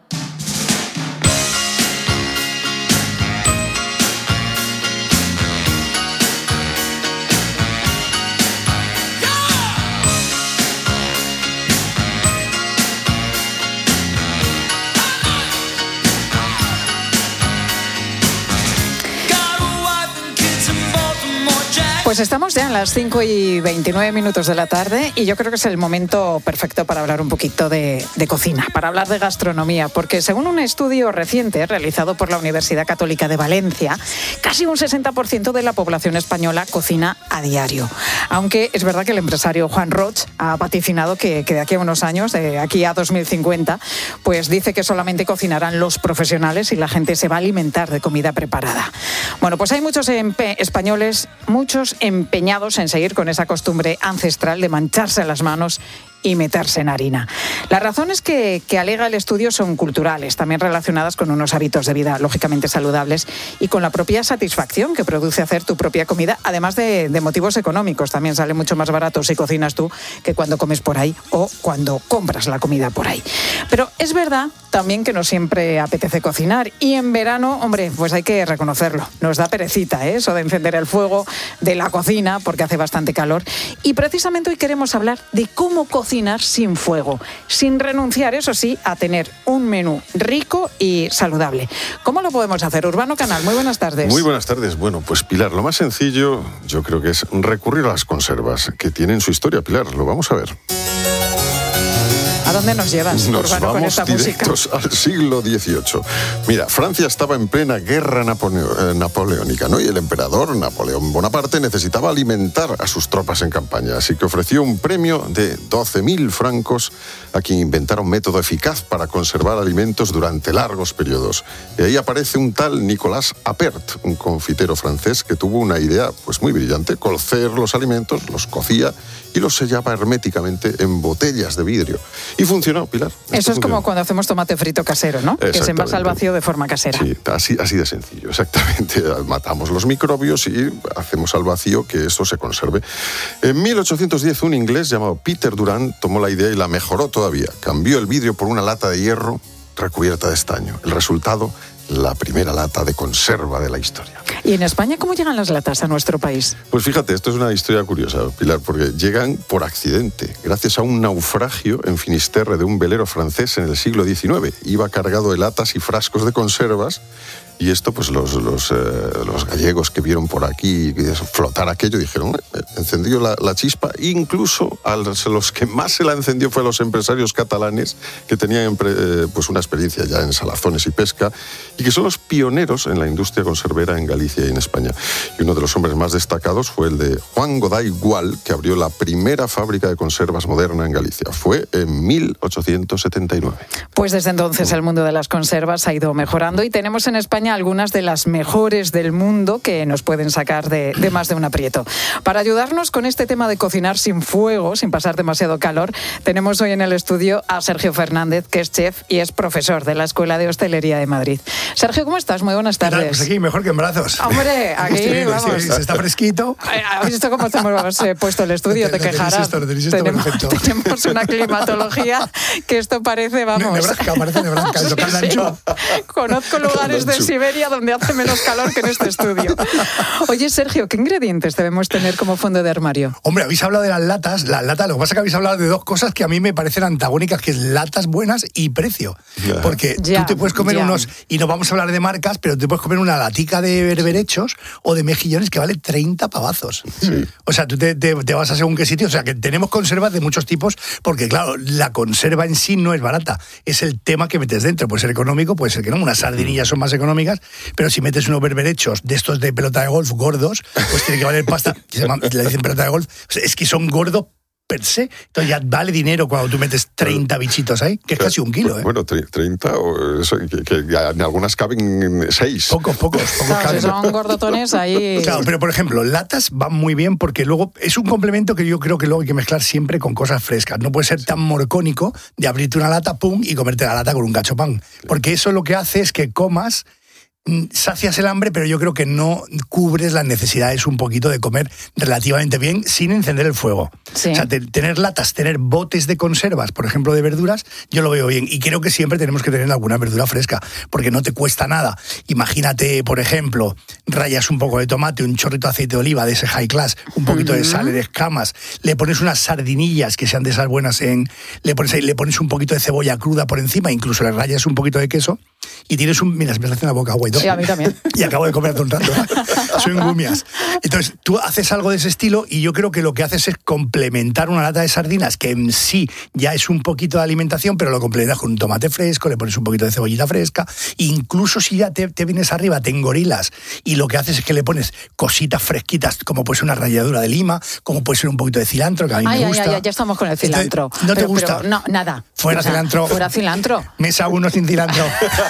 Pues estamos ya en las cinco y veintinueve minutos de la tarde y yo creo que es el momento perfecto para hablar un poquito de, de cocina, para hablar de gastronomía, porque según un estudio reciente realizado por la Universidad Católica de Valencia, casi un sesenta por ciento de la población española cocina a diario. Aunque es verdad que el empresario Juan Roig ha vaticinado que, que de aquí a unos años, de aquí a dos mil cincuenta, pues dice que solamente cocinarán los profesionales y la gente se va a alimentar de comida preparada. Bueno, pues hay muchos españoles, muchos empeñados en seguir con esa costumbre ancestral de mancharse las manos y meterse en harina. Las razones que, que alega el estudio son culturales, también relacionadas con unos hábitos de vida lógicamente saludables y con la propia satisfacción que produce hacer tu propia comida, además de, de motivos económicos. También sale mucho más barato si cocinas tú que cuando comes por ahí o cuando compras la comida por ahí. Pero es verdad también que no siempre apetece cocinar y en verano, hombre, pues hay que reconocerlo, nos da perecita, ¿eh? Eso de encender el fuego de la cocina porque hace bastante calor. Y precisamente hoy queremos hablar de cómo cocinar cocinar sin fuego, sin renunciar, eso sí, a tener un menú rico y saludable. ¿Cómo lo podemos hacer? Urbano Canal, muy buenas tardes. Muy buenas tardes. Bueno, pues Pilar, lo más sencillo yo creo que es recurrir a las conservas, que tienen su historia, Pilar, lo vamos a ver. ¿A dónde nos llevas, Nos Urbano, vamos con esta directos música? al siglo dieciocho. Mira, Francia estaba en plena guerra napoleo- eh, napoleónica, ¿no? Y el emperador Napoleón Bonaparte necesitaba alimentar a sus tropas en campaña, así que ofreció un premio de doce mil francos a quien inventara un método eficaz para conservar alimentos durante largos periodos. Y ahí aparece un tal Nicolas Appert, un confitero francés que tuvo una idea pues muy brillante: cocer los alimentos, los cocía y los sellaba herméticamente en botellas de vidrio. Y funcionó, Pilar. Eso es funcionó. como cuando hacemos tomate frito casero, ¿no? Que se envasa al vacío de forma casera. Sí, así, así de sencillo, exactamente. Matamos los microbios y hacemos al vacío que eso se conserve. En mil ochocientos diez, un inglés llamado Peter Durant tomó la idea y la mejoró todavía. Cambió el vidrio por una lata de hierro recubierta de estaño. El resultado, la primera lata de conserva de la historia. ¿Y en España cómo llegan las latas a nuestro país? Pues fíjate, esto es una historia curiosa, Pilar, porque llegan por accidente, gracias a un naufragio en Finisterre de un velero francés en el siglo diecinueve. Iba cargado de latas y frascos de conservas. Y esto, pues los, los, eh, los gallegos que vieron por aquí flotar aquello, dijeron, eh, encendió la, la chispa. Incluso a los, los que más se la encendió fue a los empresarios catalanes, que tenían eh, pues una experiencia ya en salazones y pesca, y que son los pioneros en la industria conservera en Galicia y en España. Y uno de los hombres más destacados fue el de Juan Goday Gual, que abrió la primera fábrica de conservas moderna en Galicia. Fue en mil ochocientos setenta y nueve. Pues desde entonces el mundo de las conservas ha ido mejorando y tenemos en España algunas de las mejores del mundo que nos pueden sacar de, de más de un aprieto. Para ayudarnos con este tema de cocinar sin fuego, sin pasar demasiado calor, tenemos hoy en el estudio a Sergio Fernández, que es chef y es profesor de la Escuela de Hostelería de Madrid. Sergio, ¿cómo estás? Muy buenas tardes. Pues aquí, mejor que en brazos. Hombre, aquí sí, vamos. Sí, se está fresquito. ¿Has visto cómo hemos eh, puesto el estudio? Te quejarás. Tenemos, tenemos una climatología que esto parece, vamos... Nebraska, parece Nebraska. El local de Ancho. Conozco lugares de Siberia donde hace menos calor que en este estudio. Oye, Sergio, ¿qué ingredientes debemos tener como fondo de armario? Hombre, habéis hablado de las latas. Las latas, lo que pasa es que habéis hablado de dos cosas que a mí me parecen antagónicas, que es latas buenas y precio. Yeah. Porque ya, tú te puedes comer ya. unos, y no vamos a hablar de marcas, pero te puedes comer una latica de berberechos o de mejillones que vale treinta pavazos. Sí. O sea, tú te, te, te vas a según qué sitio. O sea, que tenemos conservas de muchos tipos, porque claro, la conserva en sí no es barata. Es el tema que metes dentro. Puede ser económico, puede ser que no. Unas sardinillas son más económicas, pero si metes unos berberechos de estos de pelota de golf gordos, pues tiene que valer pasta. Se llama, le dicen pelota de golf. O sea, es que son gordos per se. Entonces ya vale dinero cuando tú metes treinta bichitos ahí, que es casi un kilo, ¿eh? Bueno, treinta, o eso, que, que en algunas caben seis. Pocos, pocos. pocos claro, caben. Si son gordotones ahí... Claro, pero por ejemplo, latas van muy bien porque luego es un complemento que yo creo que luego hay que mezclar siempre con cosas frescas. No puede ser tan morcónico de abrirte una lata, pum, y comerte la lata con un cachopán. Porque eso lo que hace es que comas, sacias el hambre, pero yo creo que no cubres las necesidades un poquito de comer relativamente bien sin encender el fuego. Sí. O sea, te, tener latas, tener botes de conservas, por ejemplo, de verduras, yo lo veo bien. Y creo que siempre tenemos que tener alguna verdura fresca, porque no te cuesta nada. Imagínate, por ejemplo, rayas un poco de tomate, un chorrito de aceite de oliva de ese high class, un poquito uh-huh. de sal, de escamas, le pones unas sardinillas que sean de esas buenas en... Le pones, le pones un poquito de cebolla cruda por encima, incluso le rayas un poquito de queso y tienes un... Mira, se me está haciendo la boca agua y todo. Sí, a mí también. Y acabo de comer hace un rato. Soy un gumias. Entonces, tú haces algo de ese estilo y yo creo que lo que haces es complementar una lata de sardinas, que en sí ya es un poquito de alimentación, pero lo complementas con un tomate fresco, le pones un poquito de cebollita fresca, incluso si ya te, te vienes arriba, te engorilas, y lo que haces es que le pones cositas fresquitas, como puede ser una ralladura de lima, como puede ser un poquito de cilantro, que a mí ay, me ay, gusta. Ay, ya estamos con el cilantro. Entonces, ¿no te pero, gusta? Pero, no, nada. Fuera o sea, cilantro. Fuera cilantro. Mesa uno sin cilantro.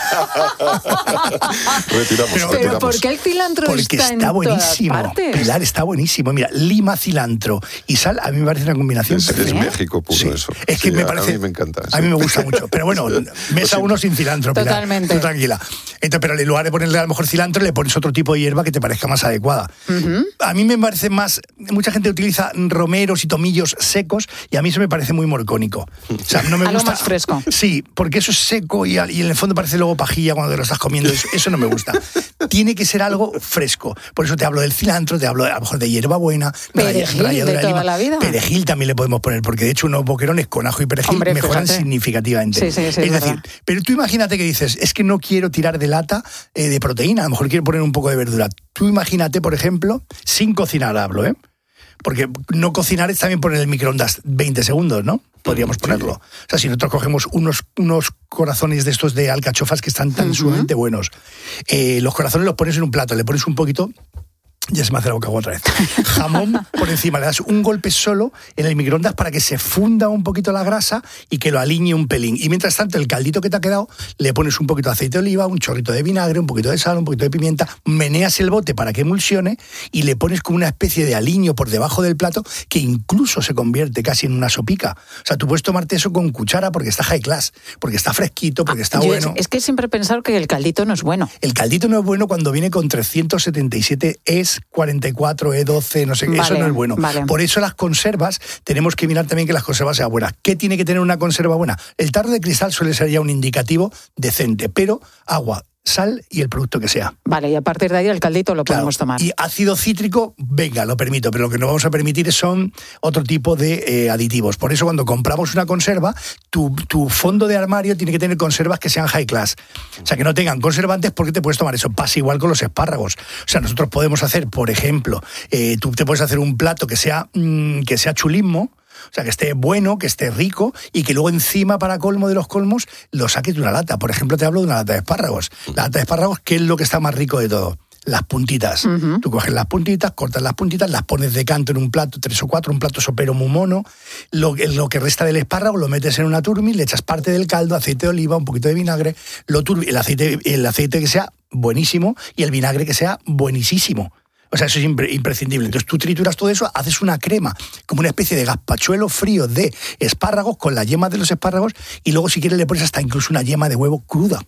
retiramos, pero, retiramos. pero ¿por qué el cilantro Porque está, está, en buenísimo. todas partes? Pilar, está buenísimo. Mira, lima, cilantro y sal, a mí me parece una combinación Es, perfecta. es México puro Sí. eso. Es que Sí, me a- parece... A mí me encanta. A mí me gusta mucho. Pero bueno, mesa Sí. uno sin cilantro, Pilar. Totalmente. Tú tranquila. Entonces, pero en lugar de ponerle a lo mejor cilantro, le pones otro tipo de hierba que te parezca más adecuada. Ujú. A mí me parece más... Mucha gente utiliza romeros y tomillos secos y a mí eso me parece muy morcónico. O sea, no me Algo gusta... más fresco. Sí, porque eso es seco y, al- y en el fondo parece luego pajilla cuando te lo estás comiendo. Eso, eso no me gusta. Tiene que ser algo fresco. Por eso te hablo del cilantro, te hablo a lo mejor de hierbabuena, Perejil, ralladura de toda lima. la vida. Perejil también le podemos poner, porque de hecho unos boquerones con ajo y perejil Hombre, mejoran fíjate. significativamente. Sí, sí, sí, es es decir, verdad. pero tú imagínate que dices, es que no quiero tirar de lata eh, de proteína, a lo mejor quiero poner un poco de verdura. Tú imagínate, por ejemplo, sin cocinar hablo, ¿eh? Porque no cocinar es también poner el microondas veinte segundos, ¿no? Podríamos ponerlo. O sea, si nosotros cogemos unos, unos corazones de estos de alcachofas que están tan Ujú. sumamente buenos, eh, los corazones los pones en un plato, le pones un poquito... Ya se me hace la boca agua otra vez. Jamón por encima, le das un golpe solo en el microondas para que se funda un poquito la grasa y que lo alinee un pelín. Y mientras tanto, el caldito que te ha quedado, le pones un poquito de aceite de oliva, un chorrito de vinagre, un poquito de sal, un poquito de pimienta, meneas el bote para que emulsione y le pones como una especie de aliño por debajo del plato que incluso se convierte casi en una sopica. O sea, tú puedes tomarte eso con cuchara porque está high class, porque está fresquito, porque está Yo bueno. es, es que siempre he pensado que el caldito no es bueno. El caldito no es bueno cuando viene con trescientos setenta y siete E S cuarenta y cuatro, E doce, no sé qué, eso Vale, no es bueno. vale. Por eso las conservas, tenemos que mirar también que las conservas sean buenas. ¿Qué tiene que tener una conserva buena? El tarro de cristal suele ser ya un indicativo decente, pero agua, sal y el producto que sea. Vale, y a partir de ahí el caldito lo Claro. podemos tomar. Y ácido cítrico, venga, lo permito, pero lo que no vamos a permitir son otro tipo de eh, aditivos. Por eso cuando compramos una conserva, tu, tu fondo de armario tiene que tener conservas que sean high class. O sea, que no tengan conservantes porque te puedes tomar eso. Pasa igual con los espárragos. O sea, nosotros podemos hacer, por ejemplo, eh, tú te puedes hacer un plato que sea, mmm, que sea chulismo, o sea, que esté bueno, que esté rico y que luego encima, para colmo de los colmos, lo saques de una lata. Por ejemplo, te hablo de una lata de espárragos. La lata de espárragos, ¿qué es lo que está más rico de todo? Las puntitas. Ujú. Tú coges las puntitas, cortas las puntitas, las pones de canto en un plato, tres o cuatro, un plato sopero muy mono. Lo, lo que resta del espárrago lo metes en una turmi, le echas parte del caldo, aceite de oliva, un poquito de vinagre, lo turbi, el aceite, el aceite que sea buenísimo y el vinagre que sea buenísimo. O sea, eso es impre- imprescindible. Entonces tú trituras todo eso, haces una crema, como una especie de gazpachuelo frío de espárragos con la yema de los espárragos y luego si quieres le pones hasta incluso una yema de huevo cruda.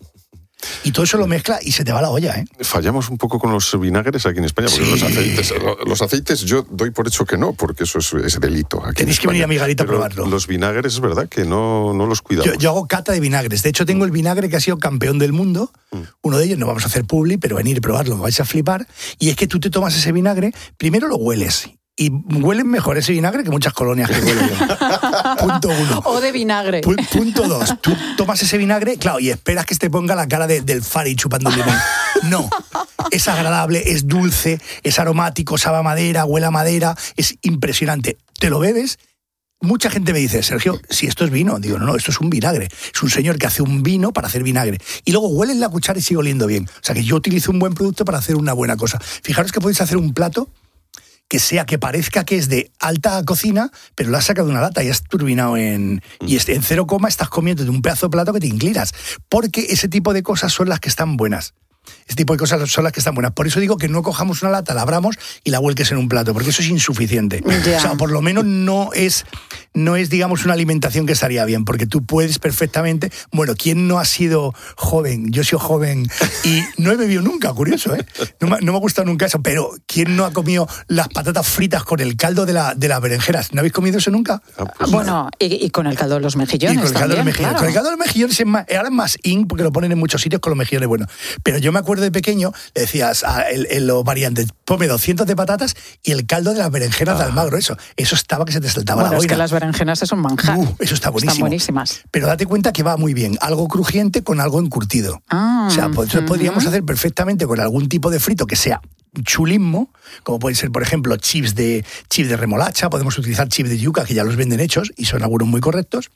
Y todo eso lo mezcla y se te va la olla, ¿eh? Fallamos un poco con los vinagres aquí en España, porque Sí. los aceites, los aceites yo doy por hecho que no, porque eso es, es delito. Aquí Tenéis en que venir España. a mi garita a Pero probarlo. Los vinagres es verdad que no, no los cuidamos. Yo, yo hago cata de vinagres. De hecho, tengo el vinagre que ha sido campeón del mundo. Uno de ellos, no vamos a hacer publi, pero venir y probarlo, vais a flipar. Y es que tú te tomas ese vinagre, primero lo hueles. Y huelen mejor ese vinagre que muchas colonias que huelen bien. Punto uno. O de vinagre. Pu- Punto dos. Tú tomas ese vinagre, claro, y esperas que te ponga la cara de- del Fari chupando un limón. No. Es agradable, es dulce, es aromático, sabe a madera, huele a madera, es impresionante. Te lo bebes. Mucha gente me dice, Sergio, si esto es vino. Digo, no, no, esto es un vinagre. Es un señor que hace un vino para hacer vinagre. Y luego huele en la cuchara y sigue oliendo bien. O sea que yo utilizo un buen producto para hacer una buena cosa. Fijaros que podéis hacer un plato que sea, que parezca que es de alta cocina, pero lo has sacado de una lata y has turbinado en... Y es- en cero coma estás comiendo de un pedazo de plato que te inclinas. Porque ese tipo de cosas son las que están buenas. Ese tipo de cosas son las que están buenas. Por eso digo que no cojamos una lata, la abramos y la vuelques en un plato, porque eso es insuficiente. Ya. O sea, por lo menos no es, no es, digamos, una alimentación que estaría bien, porque tú puedes perfectamente... Bueno, ¿quién no ha sido joven? Yo he sido joven y no he bebido nunca, curioso, ¿eh? No me, no me ha gustado nunca eso, pero ¿quién no ha comido las patatas fritas con el caldo de, la, de las berenjenas? ¿No habéis comido eso nunca? Bueno, y, y con el caldo de los mejillones Y con el caldo de los también, mejillones. claro. Con el caldo de los mejillones es más, ahora es más in, porque lo ponen en muchos sitios con los mejillones buenos. Pero yo me acuerdo de pequeño, le decías a el- en los variantes, ponme doscientos de patatas y el caldo de las berenjenas de Almagro, eso. Eso estaba que se te saltaba Bueno, la es que boina. las berenjenas es un manjar. Uh, eso está buenísimo. Están buenísimas. Pero date cuenta que va muy bien. Algo crujiente con algo encurtido. Ah, O sea, pues, ujú. podríamos hacer perfectamente con algún tipo de frito que sea chulismo, como pueden ser, por ejemplo, chips de, chips de remolacha, podemos utilizar chips de yuca, que ya los venden hechos y son algunos muy correctos.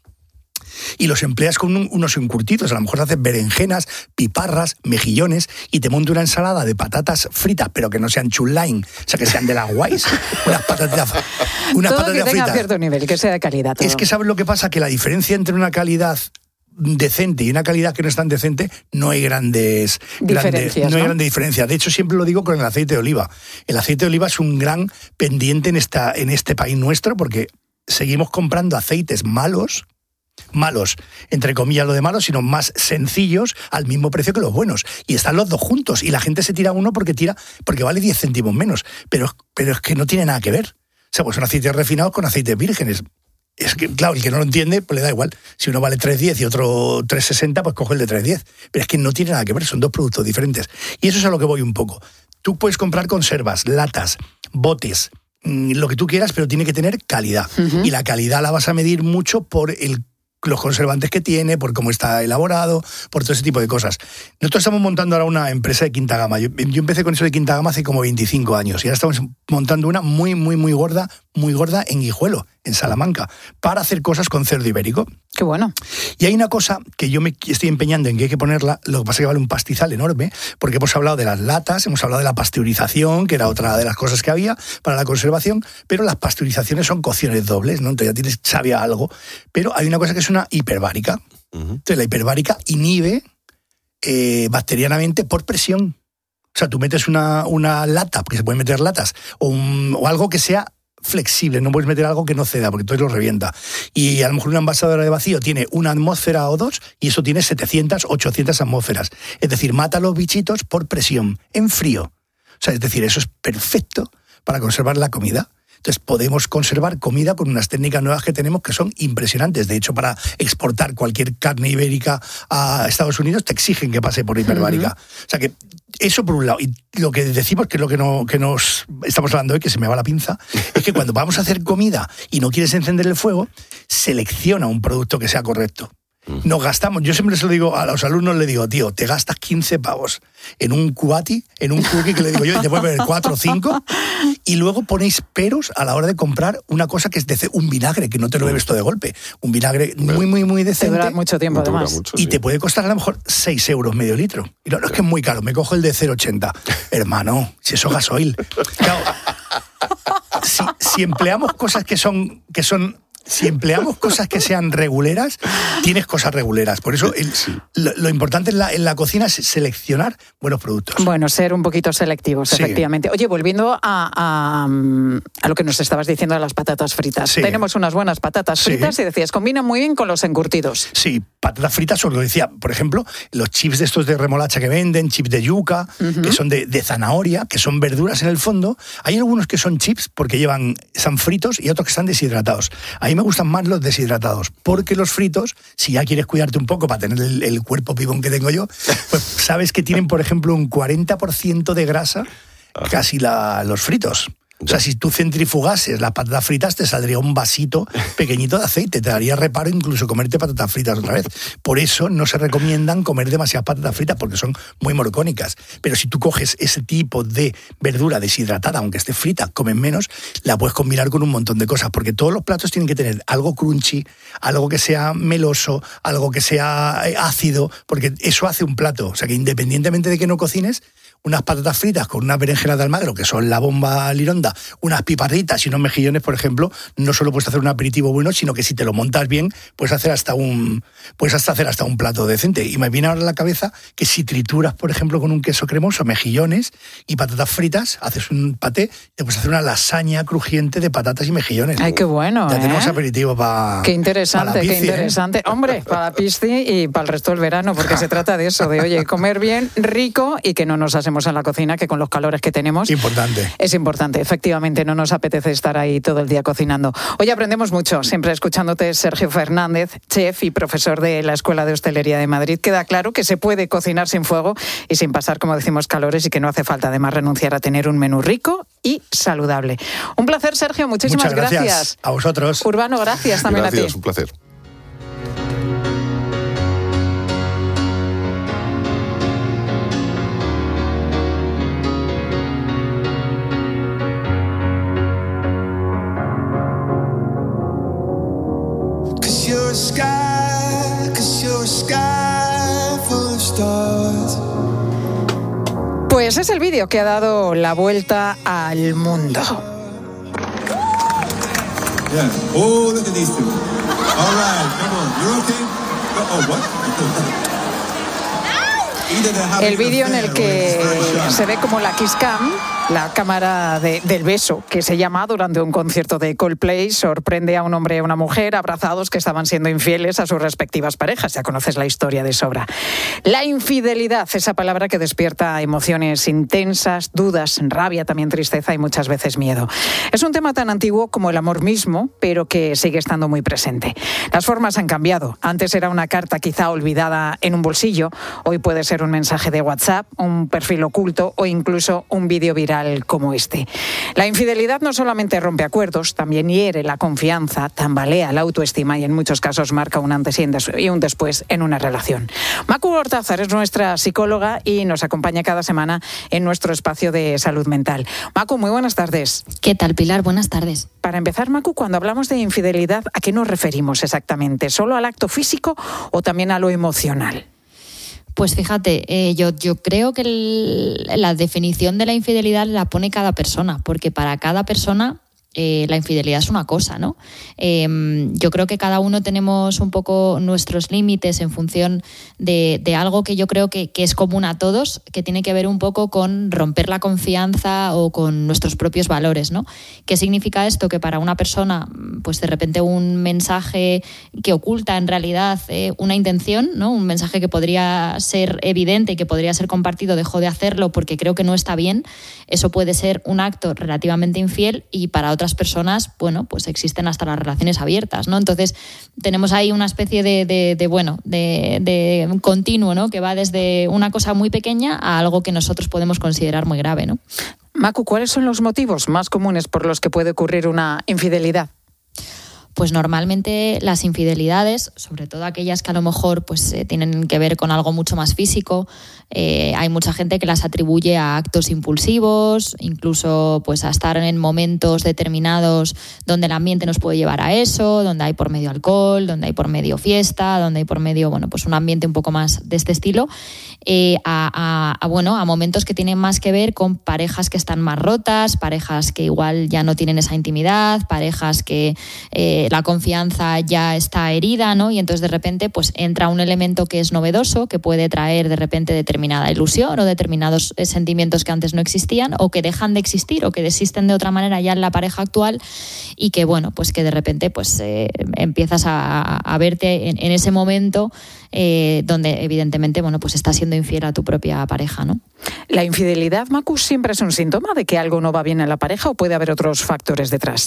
Y los empleas con un- unos encurtidos. A lo mejor haces berenjenas, piparras, mejillones y te monta una ensalada de patatas fritas, pero que no sean chulline, o sea, que sean de las guays. Unas patatitas, unas Todo que patatitas tenga fritas. cierto nivel, que sea de calidad. Todo. Es que ¿sabes lo que pasa? Que la diferencia entre una calidad decente y una calidad que no es tan decente, no hay grandes diferencias. Grandes, no hay ¿no? grandes diferencias. De hecho, siempre lo digo con el aceite de oliva. El aceite de oliva es un gran pendiente en, esta, en este país nuestro, porque seguimos comprando aceites malos, malos, entre comillas lo de malos, sino más sencillos al mismo precio que los buenos. Y están los dos juntos. Y la gente se tira uno porque tira porque vale diez céntimos menos. Pero, pero es que no tiene nada que ver. O sea, pues son aceites refinados con aceites vírgenes. Es que, claro, el que no lo entiende, pues le da igual. Si uno vale tres diez y otro tres sesenta, pues coge el de tres diez. Pero es que no tiene nada que ver, son dos productos diferentes. Y eso es a lo que voy un poco. Tú puedes comprar conservas, latas, botes, lo que tú quieras, pero tiene que tener calidad. Uh-huh. Y la calidad la vas a medir mucho por el los conservantes que tiene, por cómo está elaborado, por todo ese tipo de cosas. Nosotros estamos montando ahora una empresa de quinta gama. Yo, yo empecé con eso de quinta gama hace como veinticinco años y ahora estamos montando una muy, muy, muy gorda, muy gorda en Guijuelo, en Salamanca, para hacer cosas con cerdo ibérico. Qué bueno. Y hay una cosa que yo me estoy empeñando en que hay que ponerla, lo que pasa es que vale un pastizal enorme, porque hemos hablado de las latas, hemos hablado de la pasteurización, que era otra de las cosas que había para la conservación, pero las pasteurizaciones son cocciones dobles, ¿no? Entonces ya tienes, sabe a algo. Pero hay una cosa que es una hiperbárica. Uh-huh. Entonces la hiperbárica inhibe eh, bacterianamente por presión. O sea, tú metes una, una lata, porque se pueden meter latas, o, un, o algo que sea flexible, no puedes meter algo que no ceda, porque entonces lo revienta. Y a lo mejor una envasadora de vacío tiene una atmósfera o dos, y eso tiene setecientas, ochocientas atmósferas. Es decir, mata a los bichitos por presión, en frío. O sea, es decir, eso es perfecto para conservar la comida. Entonces podemos conservar comida con unas técnicas nuevas que tenemos que son impresionantes. De hecho, para exportar cualquier carne ibérica a Estados Unidos te exigen que pase por hiperbárica. Uh-huh. O sea que eso por un lado. Y lo que decimos, que es lo que, no, que nos estamos hablando hoy, que se me va la pinza, es que cuando vamos a hacer comida y no quieres encender el fuego, selecciona un producto que sea correcto. Nos gastamos, yo siempre se lo digo a los alumnos, le digo, tío, te gastas quince pavos en un cubati, en un cookie que le digo yo, y te puedes beber cuatro o cinco, y luego ponéis peros a la hora de comprar una cosa que es de un vinagre, que no te lo bebes todo de golpe. Un vinagre muy, muy, muy decente. Te dura mucho tiempo, además. Mucho, y sí. Te puede costar a lo mejor seis euros medio litro. Y no, no es que es muy caro, me cojo el de cero coma ochenta. Hermano, si eso es gasoil. Claro, si, si empleamos cosas que son... Que son Si empleamos cosas que sean reguleras, tienes cosas reguleras. Por eso el, sí. lo, lo importante en la, en la cocina es seleccionar buenos productos. Bueno, ser un poquito selectivos, sí. Efectivamente. Oye, volviendo a, a, a lo que nos estabas diciendo de las patatas fritas. Sí. Tenemos unas buenas patatas fritas sí. Y decías, combinan muy bien con los encurtidos. Sí, patatas fritas, os lo decía, por ejemplo, los chips de estos de remolacha que venden, chips de yuca, uh-huh. que son de, de zanahoria, que son verduras en el fondo. Hay algunos que son chips porque llevan, están fritos y otros que están deshidratados. Hay me gustan más los deshidratados, porque los fritos, si ya quieres cuidarte un poco para tener el, el cuerpo pibón que tengo yo, pues sabes que tienen, por ejemplo, un cuarenta por ciento de grasa, casi la, los fritos. O sea, si tú centrifugases las patatas fritas, te saldría un vasito pequeñito de aceite. Te daría reparo incluso comerte patatas fritas otra vez. Por eso no se recomiendan comer demasiadas patatas fritas, porque son muy morcónicas. Pero si tú coges ese tipo de verdura deshidratada, aunque esté frita, comen menos, la puedes combinar con un montón de cosas. Porque todos los platos tienen que tener algo crunchy, algo que sea meloso, algo que sea ácido, porque eso hace un plato. O sea, que independientemente de que no cocines, unas patatas fritas con unas berenjenas de Almagro, que son la bomba lironda, unas piparritas y unos mejillones, por ejemplo, no solo puedes hacer un aperitivo bueno, sino que si te lo montas bien, puedes hacer hasta un, puedes hasta hacer hasta un plato decente. Y me viene ahora a la cabeza que si trituras, por ejemplo, con un queso cremoso, mejillones y patatas fritas, haces un paté, te puedes hacer una lasaña crujiente de patatas y mejillones. Ay, qué bueno. Ya ¿eh? Tenemos aperitivo para Qué interesante, pa la pisci, qué interesante. ¿eh? Hombre, para la pisci y para el resto del verano, porque se trata de eso, de, oye, comer bien, rico y que no nos hacemos en la cocina, que con los calores que tenemos importante. Es importante, efectivamente, no nos apetece estar ahí todo el día cocinando. Hoy aprendemos mucho, siempre escuchándote, Sergio Fernández, chef y profesor de la Escuela de Hostelería de Madrid. Queda claro que se puede cocinar sin fuego y sin pasar, como decimos, calores, y que no hace falta además renunciar a tener un menú rico y saludable. Un placer, Sergio, muchísimas Muchas gracias. gracias. A vosotros. Urbano, gracias también gracias, a ti. Un placer. Pues es el vídeo que ha dado la vuelta al mundo. Yeah. Oh, look at these two. All right, come on. You're okay? El vídeo en el que se ve como la Kiss Cam, la cámara de, del beso, que se llama, durante un concierto de Coldplay, sorprende a un hombre y a una mujer abrazados que estaban siendo infieles a sus respectivas parejas. Ya conoces la historia de sobra. La infidelidad, esa palabra que despierta emociones intensas, dudas, rabia, también tristeza y muchas veces miedo. Es un tema tan antiguo como el amor mismo, pero que sigue estando muy presente. Las formas han cambiado. Antes era una carta quizá olvidada en un bolsillo. Hoy puede ser un mensaje de WhatsApp, un perfil oculto o incluso un vídeo viral como este. La infidelidad no solamente rompe acuerdos, también hiere la confianza, tambalea la autoestima y en muchos casos marca un antes y un después en una relación. Macu Hortázar es nuestra psicóloga y nos acompaña cada semana en nuestro espacio de salud mental. Macu, muy buenas tardes. ¿Qué tal, Pilar? Buenas tardes. Para empezar, Macu, cuando hablamos de infidelidad, ¿a qué nos referimos exactamente? ¿Solo al acto físico o también a lo emocional? Pues fíjate, eh, yo, yo creo que el, la definición de la infidelidad la pone cada persona, porque para cada persona eh, la infidelidad es una cosa, ¿no? Eh, yo creo que cada uno tenemos un poco nuestros límites en función de, de algo que yo creo que, que es común a todos, que tiene que ver un poco con romper la confianza o con nuestros propios valores, ¿no? ¿Qué significa esto? Que para una persona, pues de repente un mensaje que oculta en realidad eh, una intención, ¿no? Un mensaje que podría ser evidente y que podría ser compartido, dejó de hacerlo porque creo que no está bien, eso puede ser un acto relativamente infiel, y para otras personas, bueno, pues existen hasta las relaciones abiertas, ¿no? Entonces tenemos ahí una especie de, de, de bueno, de, de un continuo, ¿no? Que va desde una cosa muy pequeña a algo que nosotros podemos considerar muy grave, ¿no? Macu, ¿cuáles son los motivos más comunes por los que puede ocurrir una infidelidad? Pues normalmente las infidelidades, sobre todo aquellas que a lo mejor pues eh, tienen que ver con algo mucho más físico, eh, hay mucha gente que las atribuye a actos impulsivos, incluso pues a estar en momentos determinados donde el ambiente nos puede llevar a eso, donde hay por medio alcohol, donde hay por medio fiesta, donde hay por medio, bueno, pues un ambiente un poco más de este estilo, eh, a, a, a, bueno, a momentos que tienen más que ver con parejas que están más rotas, parejas que igual ya no tienen esa intimidad, parejas que eh, la confianza ya está herida, ¿no? Y entonces de repente pues entra un elemento que es novedoso, que puede traer de repente determinada ilusión o determinados sentimientos que antes no existían o que dejan de existir o que existen de otra manera ya en la pareja actual, y que bueno, pues que de repente pues eh, empiezas a, a verte en, en ese momento eh, donde evidentemente bueno, pues estás siendo infiel a tu propia pareja, ¿no? ¿La infidelidad, Macu, siempre es un síntoma de que algo no va bien en la pareja o puede haber otros factores detrás?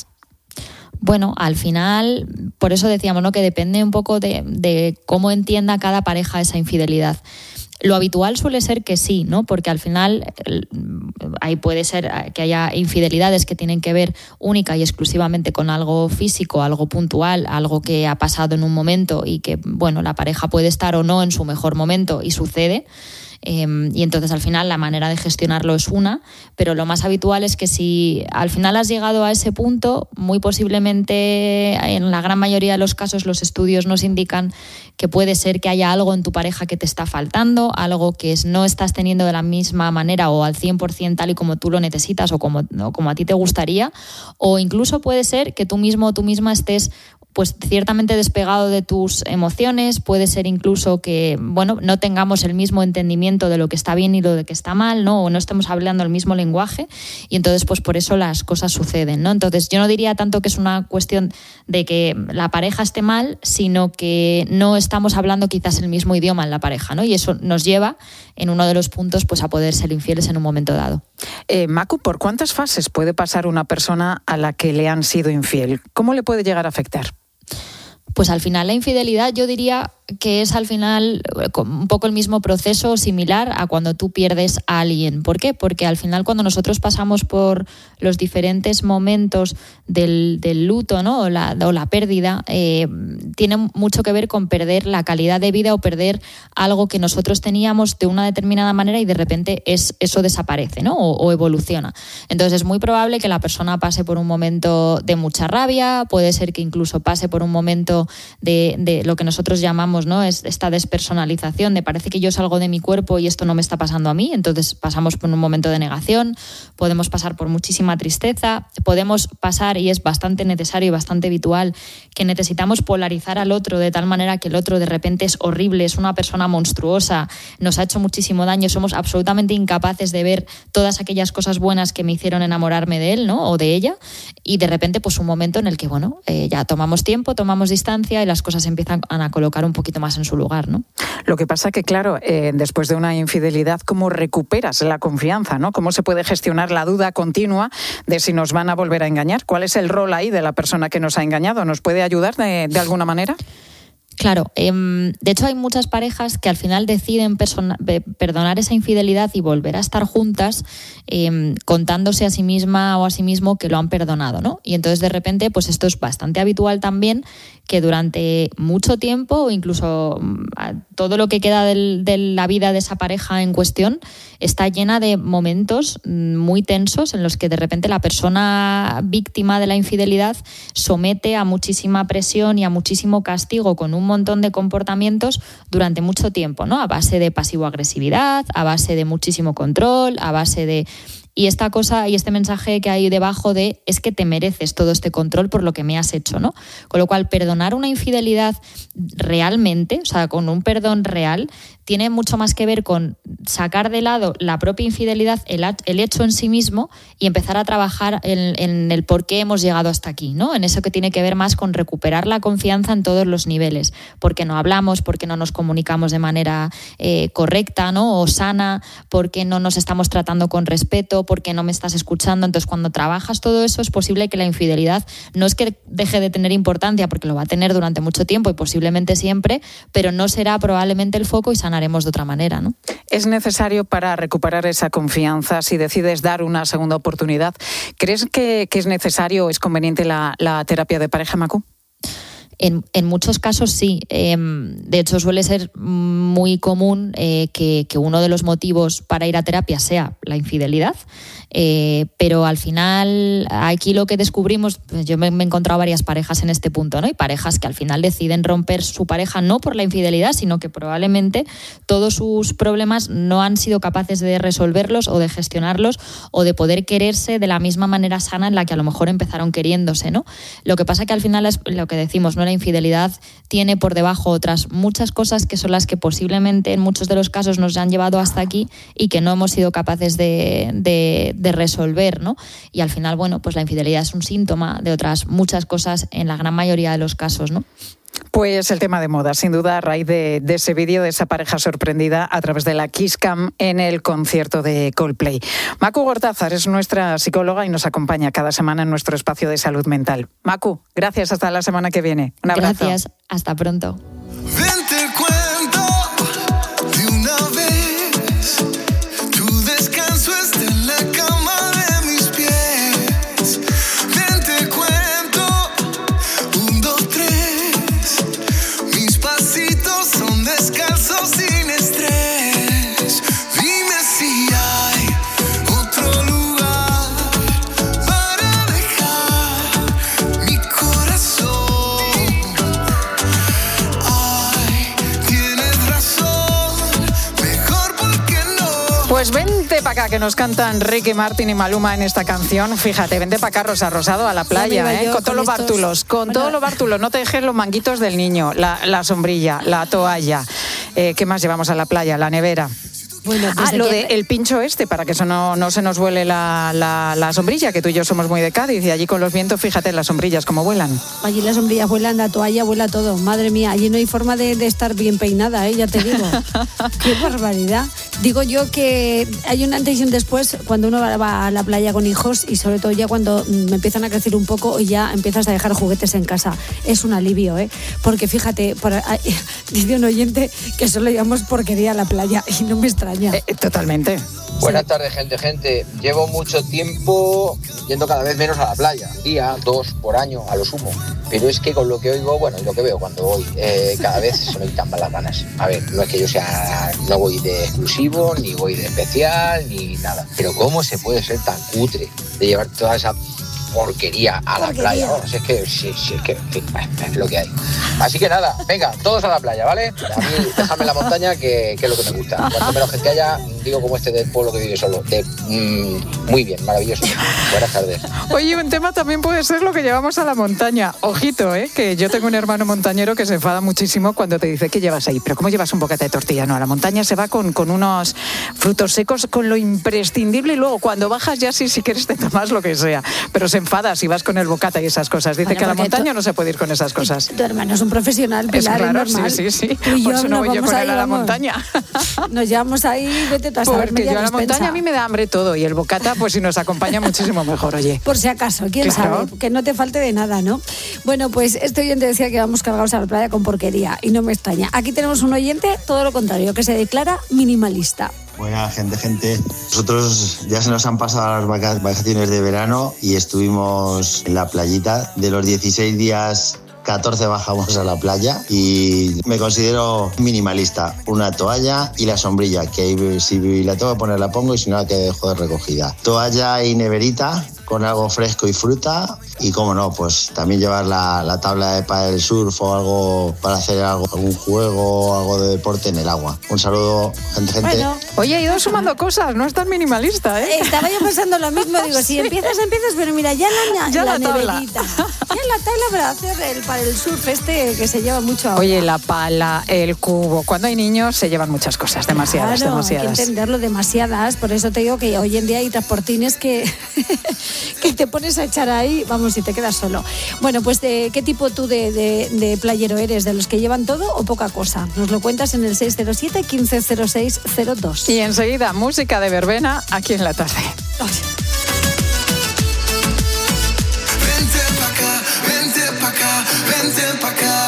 Bueno, al final, por eso decíamos, ¿no?, que depende un poco de, de cómo entienda cada pareja esa infidelidad. Lo habitual suele ser que sí, ¿no? Porque al final ahí puede ser que haya infidelidades que tienen que ver única y exclusivamente con algo físico, algo puntual, algo que ha pasado en un momento y que, bueno, la pareja puede estar o no en su mejor momento y sucede. Eh, y entonces al final la manera de gestionarlo es una, pero lo más habitual es que si al final has llegado a ese punto, muy posiblemente en la gran mayoría de los casos los estudios nos indican que puede ser que haya algo en tu pareja que te está faltando, algo que no estás teniendo de la misma manera o al cien por ciento tal y como tú lo necesitas o como, o como a ti te gustaría, o incluso puede ser que tú mismo o tú misma estés pues ciertamente despegado de tus emociones, puede ser incluso que, bueno, no tengamos el mismo entendimiento de lo que está bien y lo de que está mal, ¿no? O no estemos hablando el mismo lenguaje, y entonces pues por eso las cosas suceden, ¿no? Entonces yo no diría tanto que es una cuestión de que la pareja esté mal, sino que no estamos hablando quizás el mismo idioma en la pareja, ¿no? Y eso nos lleva en uno de los puntos pues a poder ser infieles en un momento dado. Eh, Macu, ¿por cuántas fases puede pasar una persona a la que le han sido infiel? ¿Cómo le puede llegar a afectar? Pues al final la infidelidad yo diría que es al final un poco el mismo proceso similar a cuando tú pierdes a alguien. ¿Por qué? Porque al final cuando nosotros pasamos por los diferentes momentos del, del luto, ¿no? o, la, o la pérdida, eh, tiene mucho que ver con perder la calidad de vida o perder algo que nosotros teníamos de una determinada manera y de repente es, eso desaparece, ¿no? o, o evoluciona. Entonces es muy probable que la persona pase por un momento de mucha rabia, puede ser que incluso pase por un momento proceso de, de lo que nosotros llamamos, ¿no? Es esta despersonalización, de parece que yo salgo de mi cuerpo y esto no me está pasando a mí, entonces pasamos por un momento de negación, podemos pasar por muchísima tristeza, podemos pasar, y es bastante necesario y bastante habitual, que necesitamos polarizar al otro de tal manera que el otro de repente es horrible, es una persona monstruosa, nos ha hecho muchísimo daño, somos absolutamente incapaces de ver todas aquellas cosas buenas que me hicieron enamorarme de él, ¿no? O de ella, y de repente pues un momento en el que, bueno, eh, ya tomamos tiempo, tomamos distancia y las cosas empiezan a colocar un poquito más en su lugar, ¿no? Lo que pasa que, claro, eh, después de una infidelidad, ¿cómo recuperas la confianza, ¿no? ¿Cómo se puede gestionar la duda continua de si nos van a volver a engañar? ¿Cuál es el rol ahí de la persona que nos ha engañado? ¿Nos puede ayudar de, de alguna manera? Claro, eh, de hecho hay muchas parejas que al final deciden persona, perdonar esa infidelidad y volver a estar juntas eh, contándose a sí misma o a sí mismo que lo han perdonado, ¿no? Y entonces de repente pues esto es bastante habitual también, que durante mucho tiempo o incluso todo lo que queda del, de la vida de esa pareja en cuestión está llena de momentos muy tensos en los que de repente la persona víctima de la infidelidad somete a muchísima presión y a muchísimo castigo con un montón de comportamientos durante mucho tiempo, ¿no? A base de pasivo-agresividad, a base de muchísimo control, a base de... Y esta cosa y este mensaje que hay debajo de es que te mereces todo este control por lo que me has hecho, ¿no? Con lo cual, perdonar una infidelidad realmente, o sea, con un perdón real, tiene mucho más que ver con sacar de lado la propia infidelidad, el, el hecho en sí mismo, y empezar a trabajar en, en el por qué hemos llegado hasta aquí, ¿no? En eso que tiene que ver más con recuperar la confianza en todos los niveles. Porque no hablamos, porque no nos comunicamos de manera eh, correcta, ¿no? O sana, porque no nos estamos tratando con respeto, porque no me estás escuchando. Entonces, cuando trabajas todo eso, es posible que la infidelidad no es que deje de tener importancia, porque lo va a tener durante mucho tiempo y posiblemente siempre, pero no será probablemente el foco y sanaremos de otra manera, ¿no? Es necesario para recuperar esa confianza, si decides dar una segunda oportunidad, ¿crees que, que es necesario o es conveniente la, la terapia de pareja, Macu? En, en muchos casos sí. Eh, de hecho, suele ser muy común eh, que, que uno de los motivos para ir a terapia sea la infidelidad. Eh, pero al final aquí lo que descubrimos, pues yo me, me he encontrado varias parejas en este punto, ¿no? Y parejas que al final deciden romper su pareja no por la infidelidad, sino que probablemente todos sus problemas no han sido capaces de resolverlos o de gestionarlos o de poder quererse de la misma manera sana en la que a lo mejor empezaron queriéndose, ¿no? Lo que pasa que al final es lo que decimos, ¿no? La infidelidad tiene por debajo otras muchas cosas que son las que posiblemente en muchos de los casos nos han llevado hasta aquí y que no hemos sido capaces de, de de resolver, ¿no? Y al final, bueno, pues la infidelidad es un síntoma de otras muchas cosas en la gran mayoría de los casos, ¿no? Pues el tema de moda, sin duda, a raíz de, de ese vídeo de esa pareja sorprendida a través de la Kiss Cam en el concierto de Coldplay. Macu Gortázar es nuestra psicóloga y nos acompaña cada semana en nuestro espacio de salud mental. Macu, gracias, hasta la semana que viene. Un abrazo. Gracias, hasta pronto. Pues vente para acá, que nos cantan Ricky Martin y Maluma en esta canción. Fíjate, vente para acá, Rosa Rosado, a la playa, ¿eh? Con, con todos los bártulos, con bueno, todos los bártulos. No te dejes los manguitos del niño, la, la sombrilla, la toalla. Eh, ¿Qué más llevamos a la playa? La nevera. Bueno, ah, lo que... del pincho este, para que eso no, no se nos vuele la, la, la sombrilla, que tú y yo somos muy de Cádiz, y allí con los vientos, fíjate las sombrillas cómo vuelan. Allí las sombrillas vuelan, la toalla vuela todo. Madre mía, allí no hay forma de, de estar bien peinada, ¿eh? Ya te digo. Qué barbaridad. Digo yo que hay un antes y un después cuando uno va a la playa con hijos, y sobre todo ya cuando me empiezan a crecer un poco y ya empiezas a dejar juguetes en casa. Es un alivio, ¿eh? Porque fíjate, por, dice un oyente que solo llevamos porquería a la playa y no me extraña. Eh, totalmente. Buenas tardes, gente, gente. Llevo mucho tiempo yendo cada vez menos a la playa. Un día, dos por año, a lo sumo. Pero es que con lo que oigo, bueno, y lo que veo cuando voy, eh, cada vez se me quitan más las ganas. A ver, no es que yo sea, no voy de exclusivo, ni voy de especial, ni nada. Pero ¿cómo se puede ser tan cutre de llevar toda esa porquería a la porquería. playa. Vamos, es que, sí, sí, es que, en fin, es lo que hay. Así que nada, venga, todos a la playa, ¿vale? A mí, déjame la montaña, que, que es lo que me gusta. Cuanto menos gente haya, digo como este del pueblo que vive solo. De, mmm, muy bien, maravilloso. Buenas tardes. Oye, un tema también puede ser lo que llevamos a la montaña. Ojito, ¿eh? Que yo tengo un hermano montañero que se enfada muchísimo cuando te dice, ¿qué llevas ahí? Pero ¿cómo llevas un bocata de tortilla? No, a la montaña se va con, con unos frutos secos, con lo imprescindible, y luego cuando bajas ya sí, si quieres te tomas lo que sea. Pero se enfada si vas con el bocata y esas cosas. Dice bueno, que a la montaña tú, no se puede ir con esas cosas. Tu hermano es un profesional, Pilar, es claro, es normal. sí, sí, sí. Por yo eso no voy yo con ahí, él a la vamos. montaña. Nos llevamos ahí, vete tú a saber. Porque yo a la despensa. montaña a mí me da hambre todo, y el bocata pues si nos acompaña muchísimo mejor, oye. Por si acaso, quién claro. sabe, que no te falte de nada, ¿no? Bueno, pues este oyente decía que vamos cargados a la playa con porquería, y no me extraña. Aquí tenemos un oyente, todo lo contrario, que se declara minimalista. Buena gente, gente. Nosotros ya se nos han pasado las vacaciones de verano y estuvimos en la playita. De los dieciséis días, catorce bajamos a la playa y me considero minimalista. Una toalla y la sombrilla, que si la tengo que poner la pongo y si no la que dejo de recogida. Toalla y neverita con algo fresco y fruta, y cómo no, pues también llevar la, la tabla de pádel surf o algo para hacer algo, algún juego, algo de deporte en el agua. Un saludo, gente, gente. Bueno, oye, he ido sumando cosas, no es tan minimalista, ¿eh? Estaba yo pensando lo mismo, digo, si sí. empiezas, empiezas, pero mira, ya la, ya la, la neverita, ya la tabla para hacer el, para el surf este que se lleva mucho ahora. Oye, la pala, el cubo, cuando hay niños se llevan muchas cosas, demasiadas, claro, demasiadas. Hay que entenderlo, demasiadas, por eso te digo que hoy en día hay transportines que... que te pones a echar ahí, vamos, y te quedas solo. Bueno, pues de qué tipo tú de, de, de playero eres, ¿de los que llevan todo o poca cosa? Nos lo cuentas en el seis cero siete, quince cero seis cero dos. Y enseguida, música de verbena aquí en la tarde. Ay. Vente pa' acá, vente pa' acá, vente pa' acá.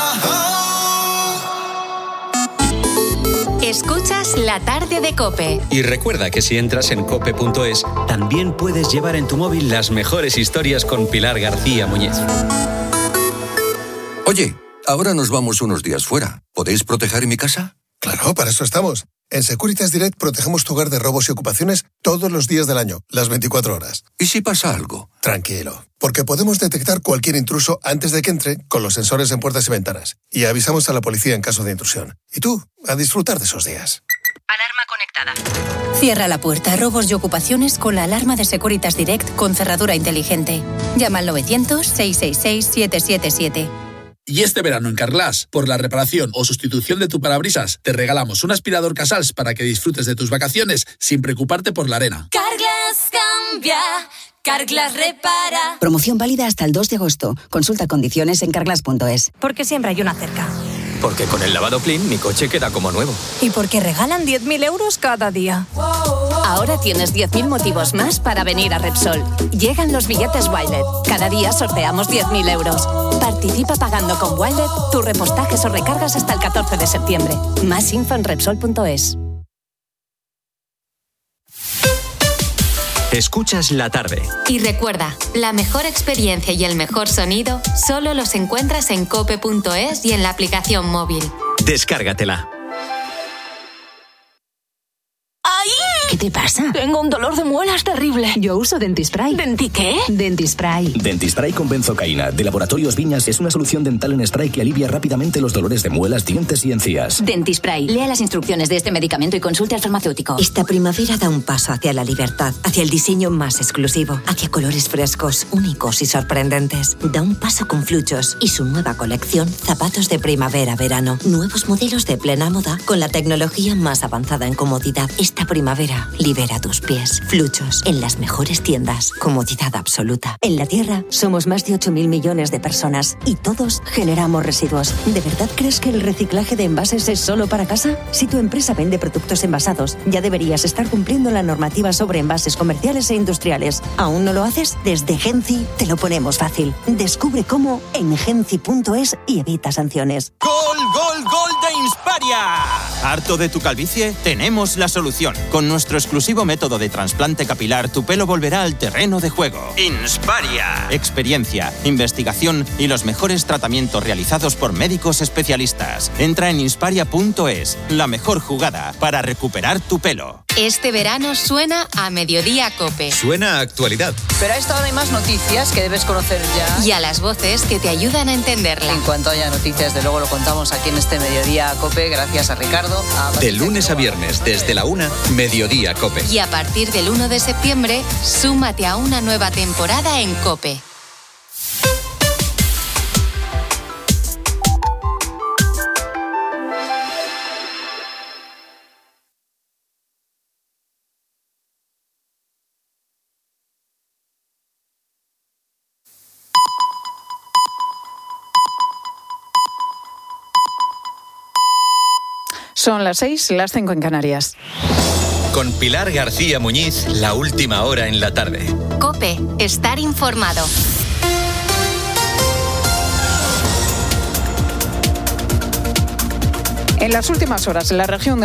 Escuchas La Tarde de COPE. Y recuerda que si entras en cope punto es, también puedes llevar en tu móvil las mejores historias con Pilar García Muñiz. Oye, ahora nos vamos unos días fuera. ¿Podéis proteger mi casa? Claro, para eso estamos. En Securitas Direct protegemos tu hogar de robos y ocupaciones todos los días del año, las veinticuatro horas. ¿Y si pasa algo? Tranquilo, porque podemos detectar cualquier intruso antes de que entre con los sensores en puertas y ventanas. Y avisamos a la policía en caso de intrusión. Y tú, a disfrutar de esos días. Alarma conectada. Cierra la puerta a robos y ocupaciones con la alarma de Securitas Direct con cerradura inteligente. Llama al novecientos, seiscientos sesenta y seis, siete siete siete. Y este verano en Carglass, por la reparación o sustitución de tu parabrisas, te regalamos un aspirador Casals para que disfrutes de tus vacaciones sin preocuparte por la arena. Carglass cambia, Carglass repara. Promoción válida hasta el dos de agosto. Consulta condiciones en carglass punto es. Porque siempre hay una cerca. Porque con el lavado Clean mi coche queda como nuevo. Y porque regalan diez mil euros cada día. Ahora tienes diez mil motivos más para venir a Repsol. Llegan los billetes Wilet. Cada día sorteamos diez mil euros. Participa pagando con Wilet tus repostajes o recargas hasta el catorce de septiembre. Más info en Repsol punto es. Escuchas La Tarde. Y recuerda, la mejor experiencia y el mejor sonido solo los encuentras en cope punto es y en la aplicación móvil. Descárgatela. ¿Qué te pasa? Tengo un dolor de muelas terrible. Yo uso Dentispray. ¿Denti qué? Dentispray. Dentispray con benzocaína de Laboratorios Viñas es una solución dental en spray que alivia rápidamente los dolores de muelas, dientes y encías. Dentispray. Lea las instrucciones de este medicamento y consulte al farmacéutico. Esta primavera da un paso hacia la libertad, hacia el diseño más exclusivo, hacia colores frescos, únicos y sorprendentes. Da un paso con Fluchos y su nueva colección Zapatos de Primavera-Verano. Nuevos modelos de plena moda con la tecnología más avanzada en comodidad. Esta primavera libera tus pies. Fluchos, en las mejores tiendas. Comodidad absoluta. En la Tierra somos más de ocho mil millones de personas y todos generamos residuos. ¿De verdad crees que el reciclaje de envases es solo para casa? Si tu empresa vende productos envasados, ya deberías estar cumpliendo la normativa sobre envases comerciales e industriales. ¿Aún no lo haces? Desde Genci te lo ponemos fácil. Descubre cómo en genci punto es y evita sanciones. ¡Gol, gol, gol de Insparia! ¿Harto de tu calvicie? Tenemos la solución. Con nuestro exclusivo método de trasplante capilar, tu pelo volverá al terreno de juego. Insparia. Experiencia, investigación y los mejores tratamientos realizados por médicos especialistas. Entra en insparia punto es, la mejor jugada para recuperar tu pelo. Este verano suena a Mediodía COPE. Suena a actualidad. Pero a esta hora hay más noticias que debes conocer ya. Y a las voces que te ayudan a entenderla. En cuanto haya noticias, de luego lo contamos aquí en este Mediodía COPE, gracias a Ricardo. A de lunes a viernes, desde la una, Mediodía COPE. Y a partir del uno de septiembre, súmate a una nueva temporada en COPE. Son las seis, las cinco en Canarias. Con Pilar García Muñiz, la última hora en la tarde. COPE, estar informado. En las últimas horas, la región de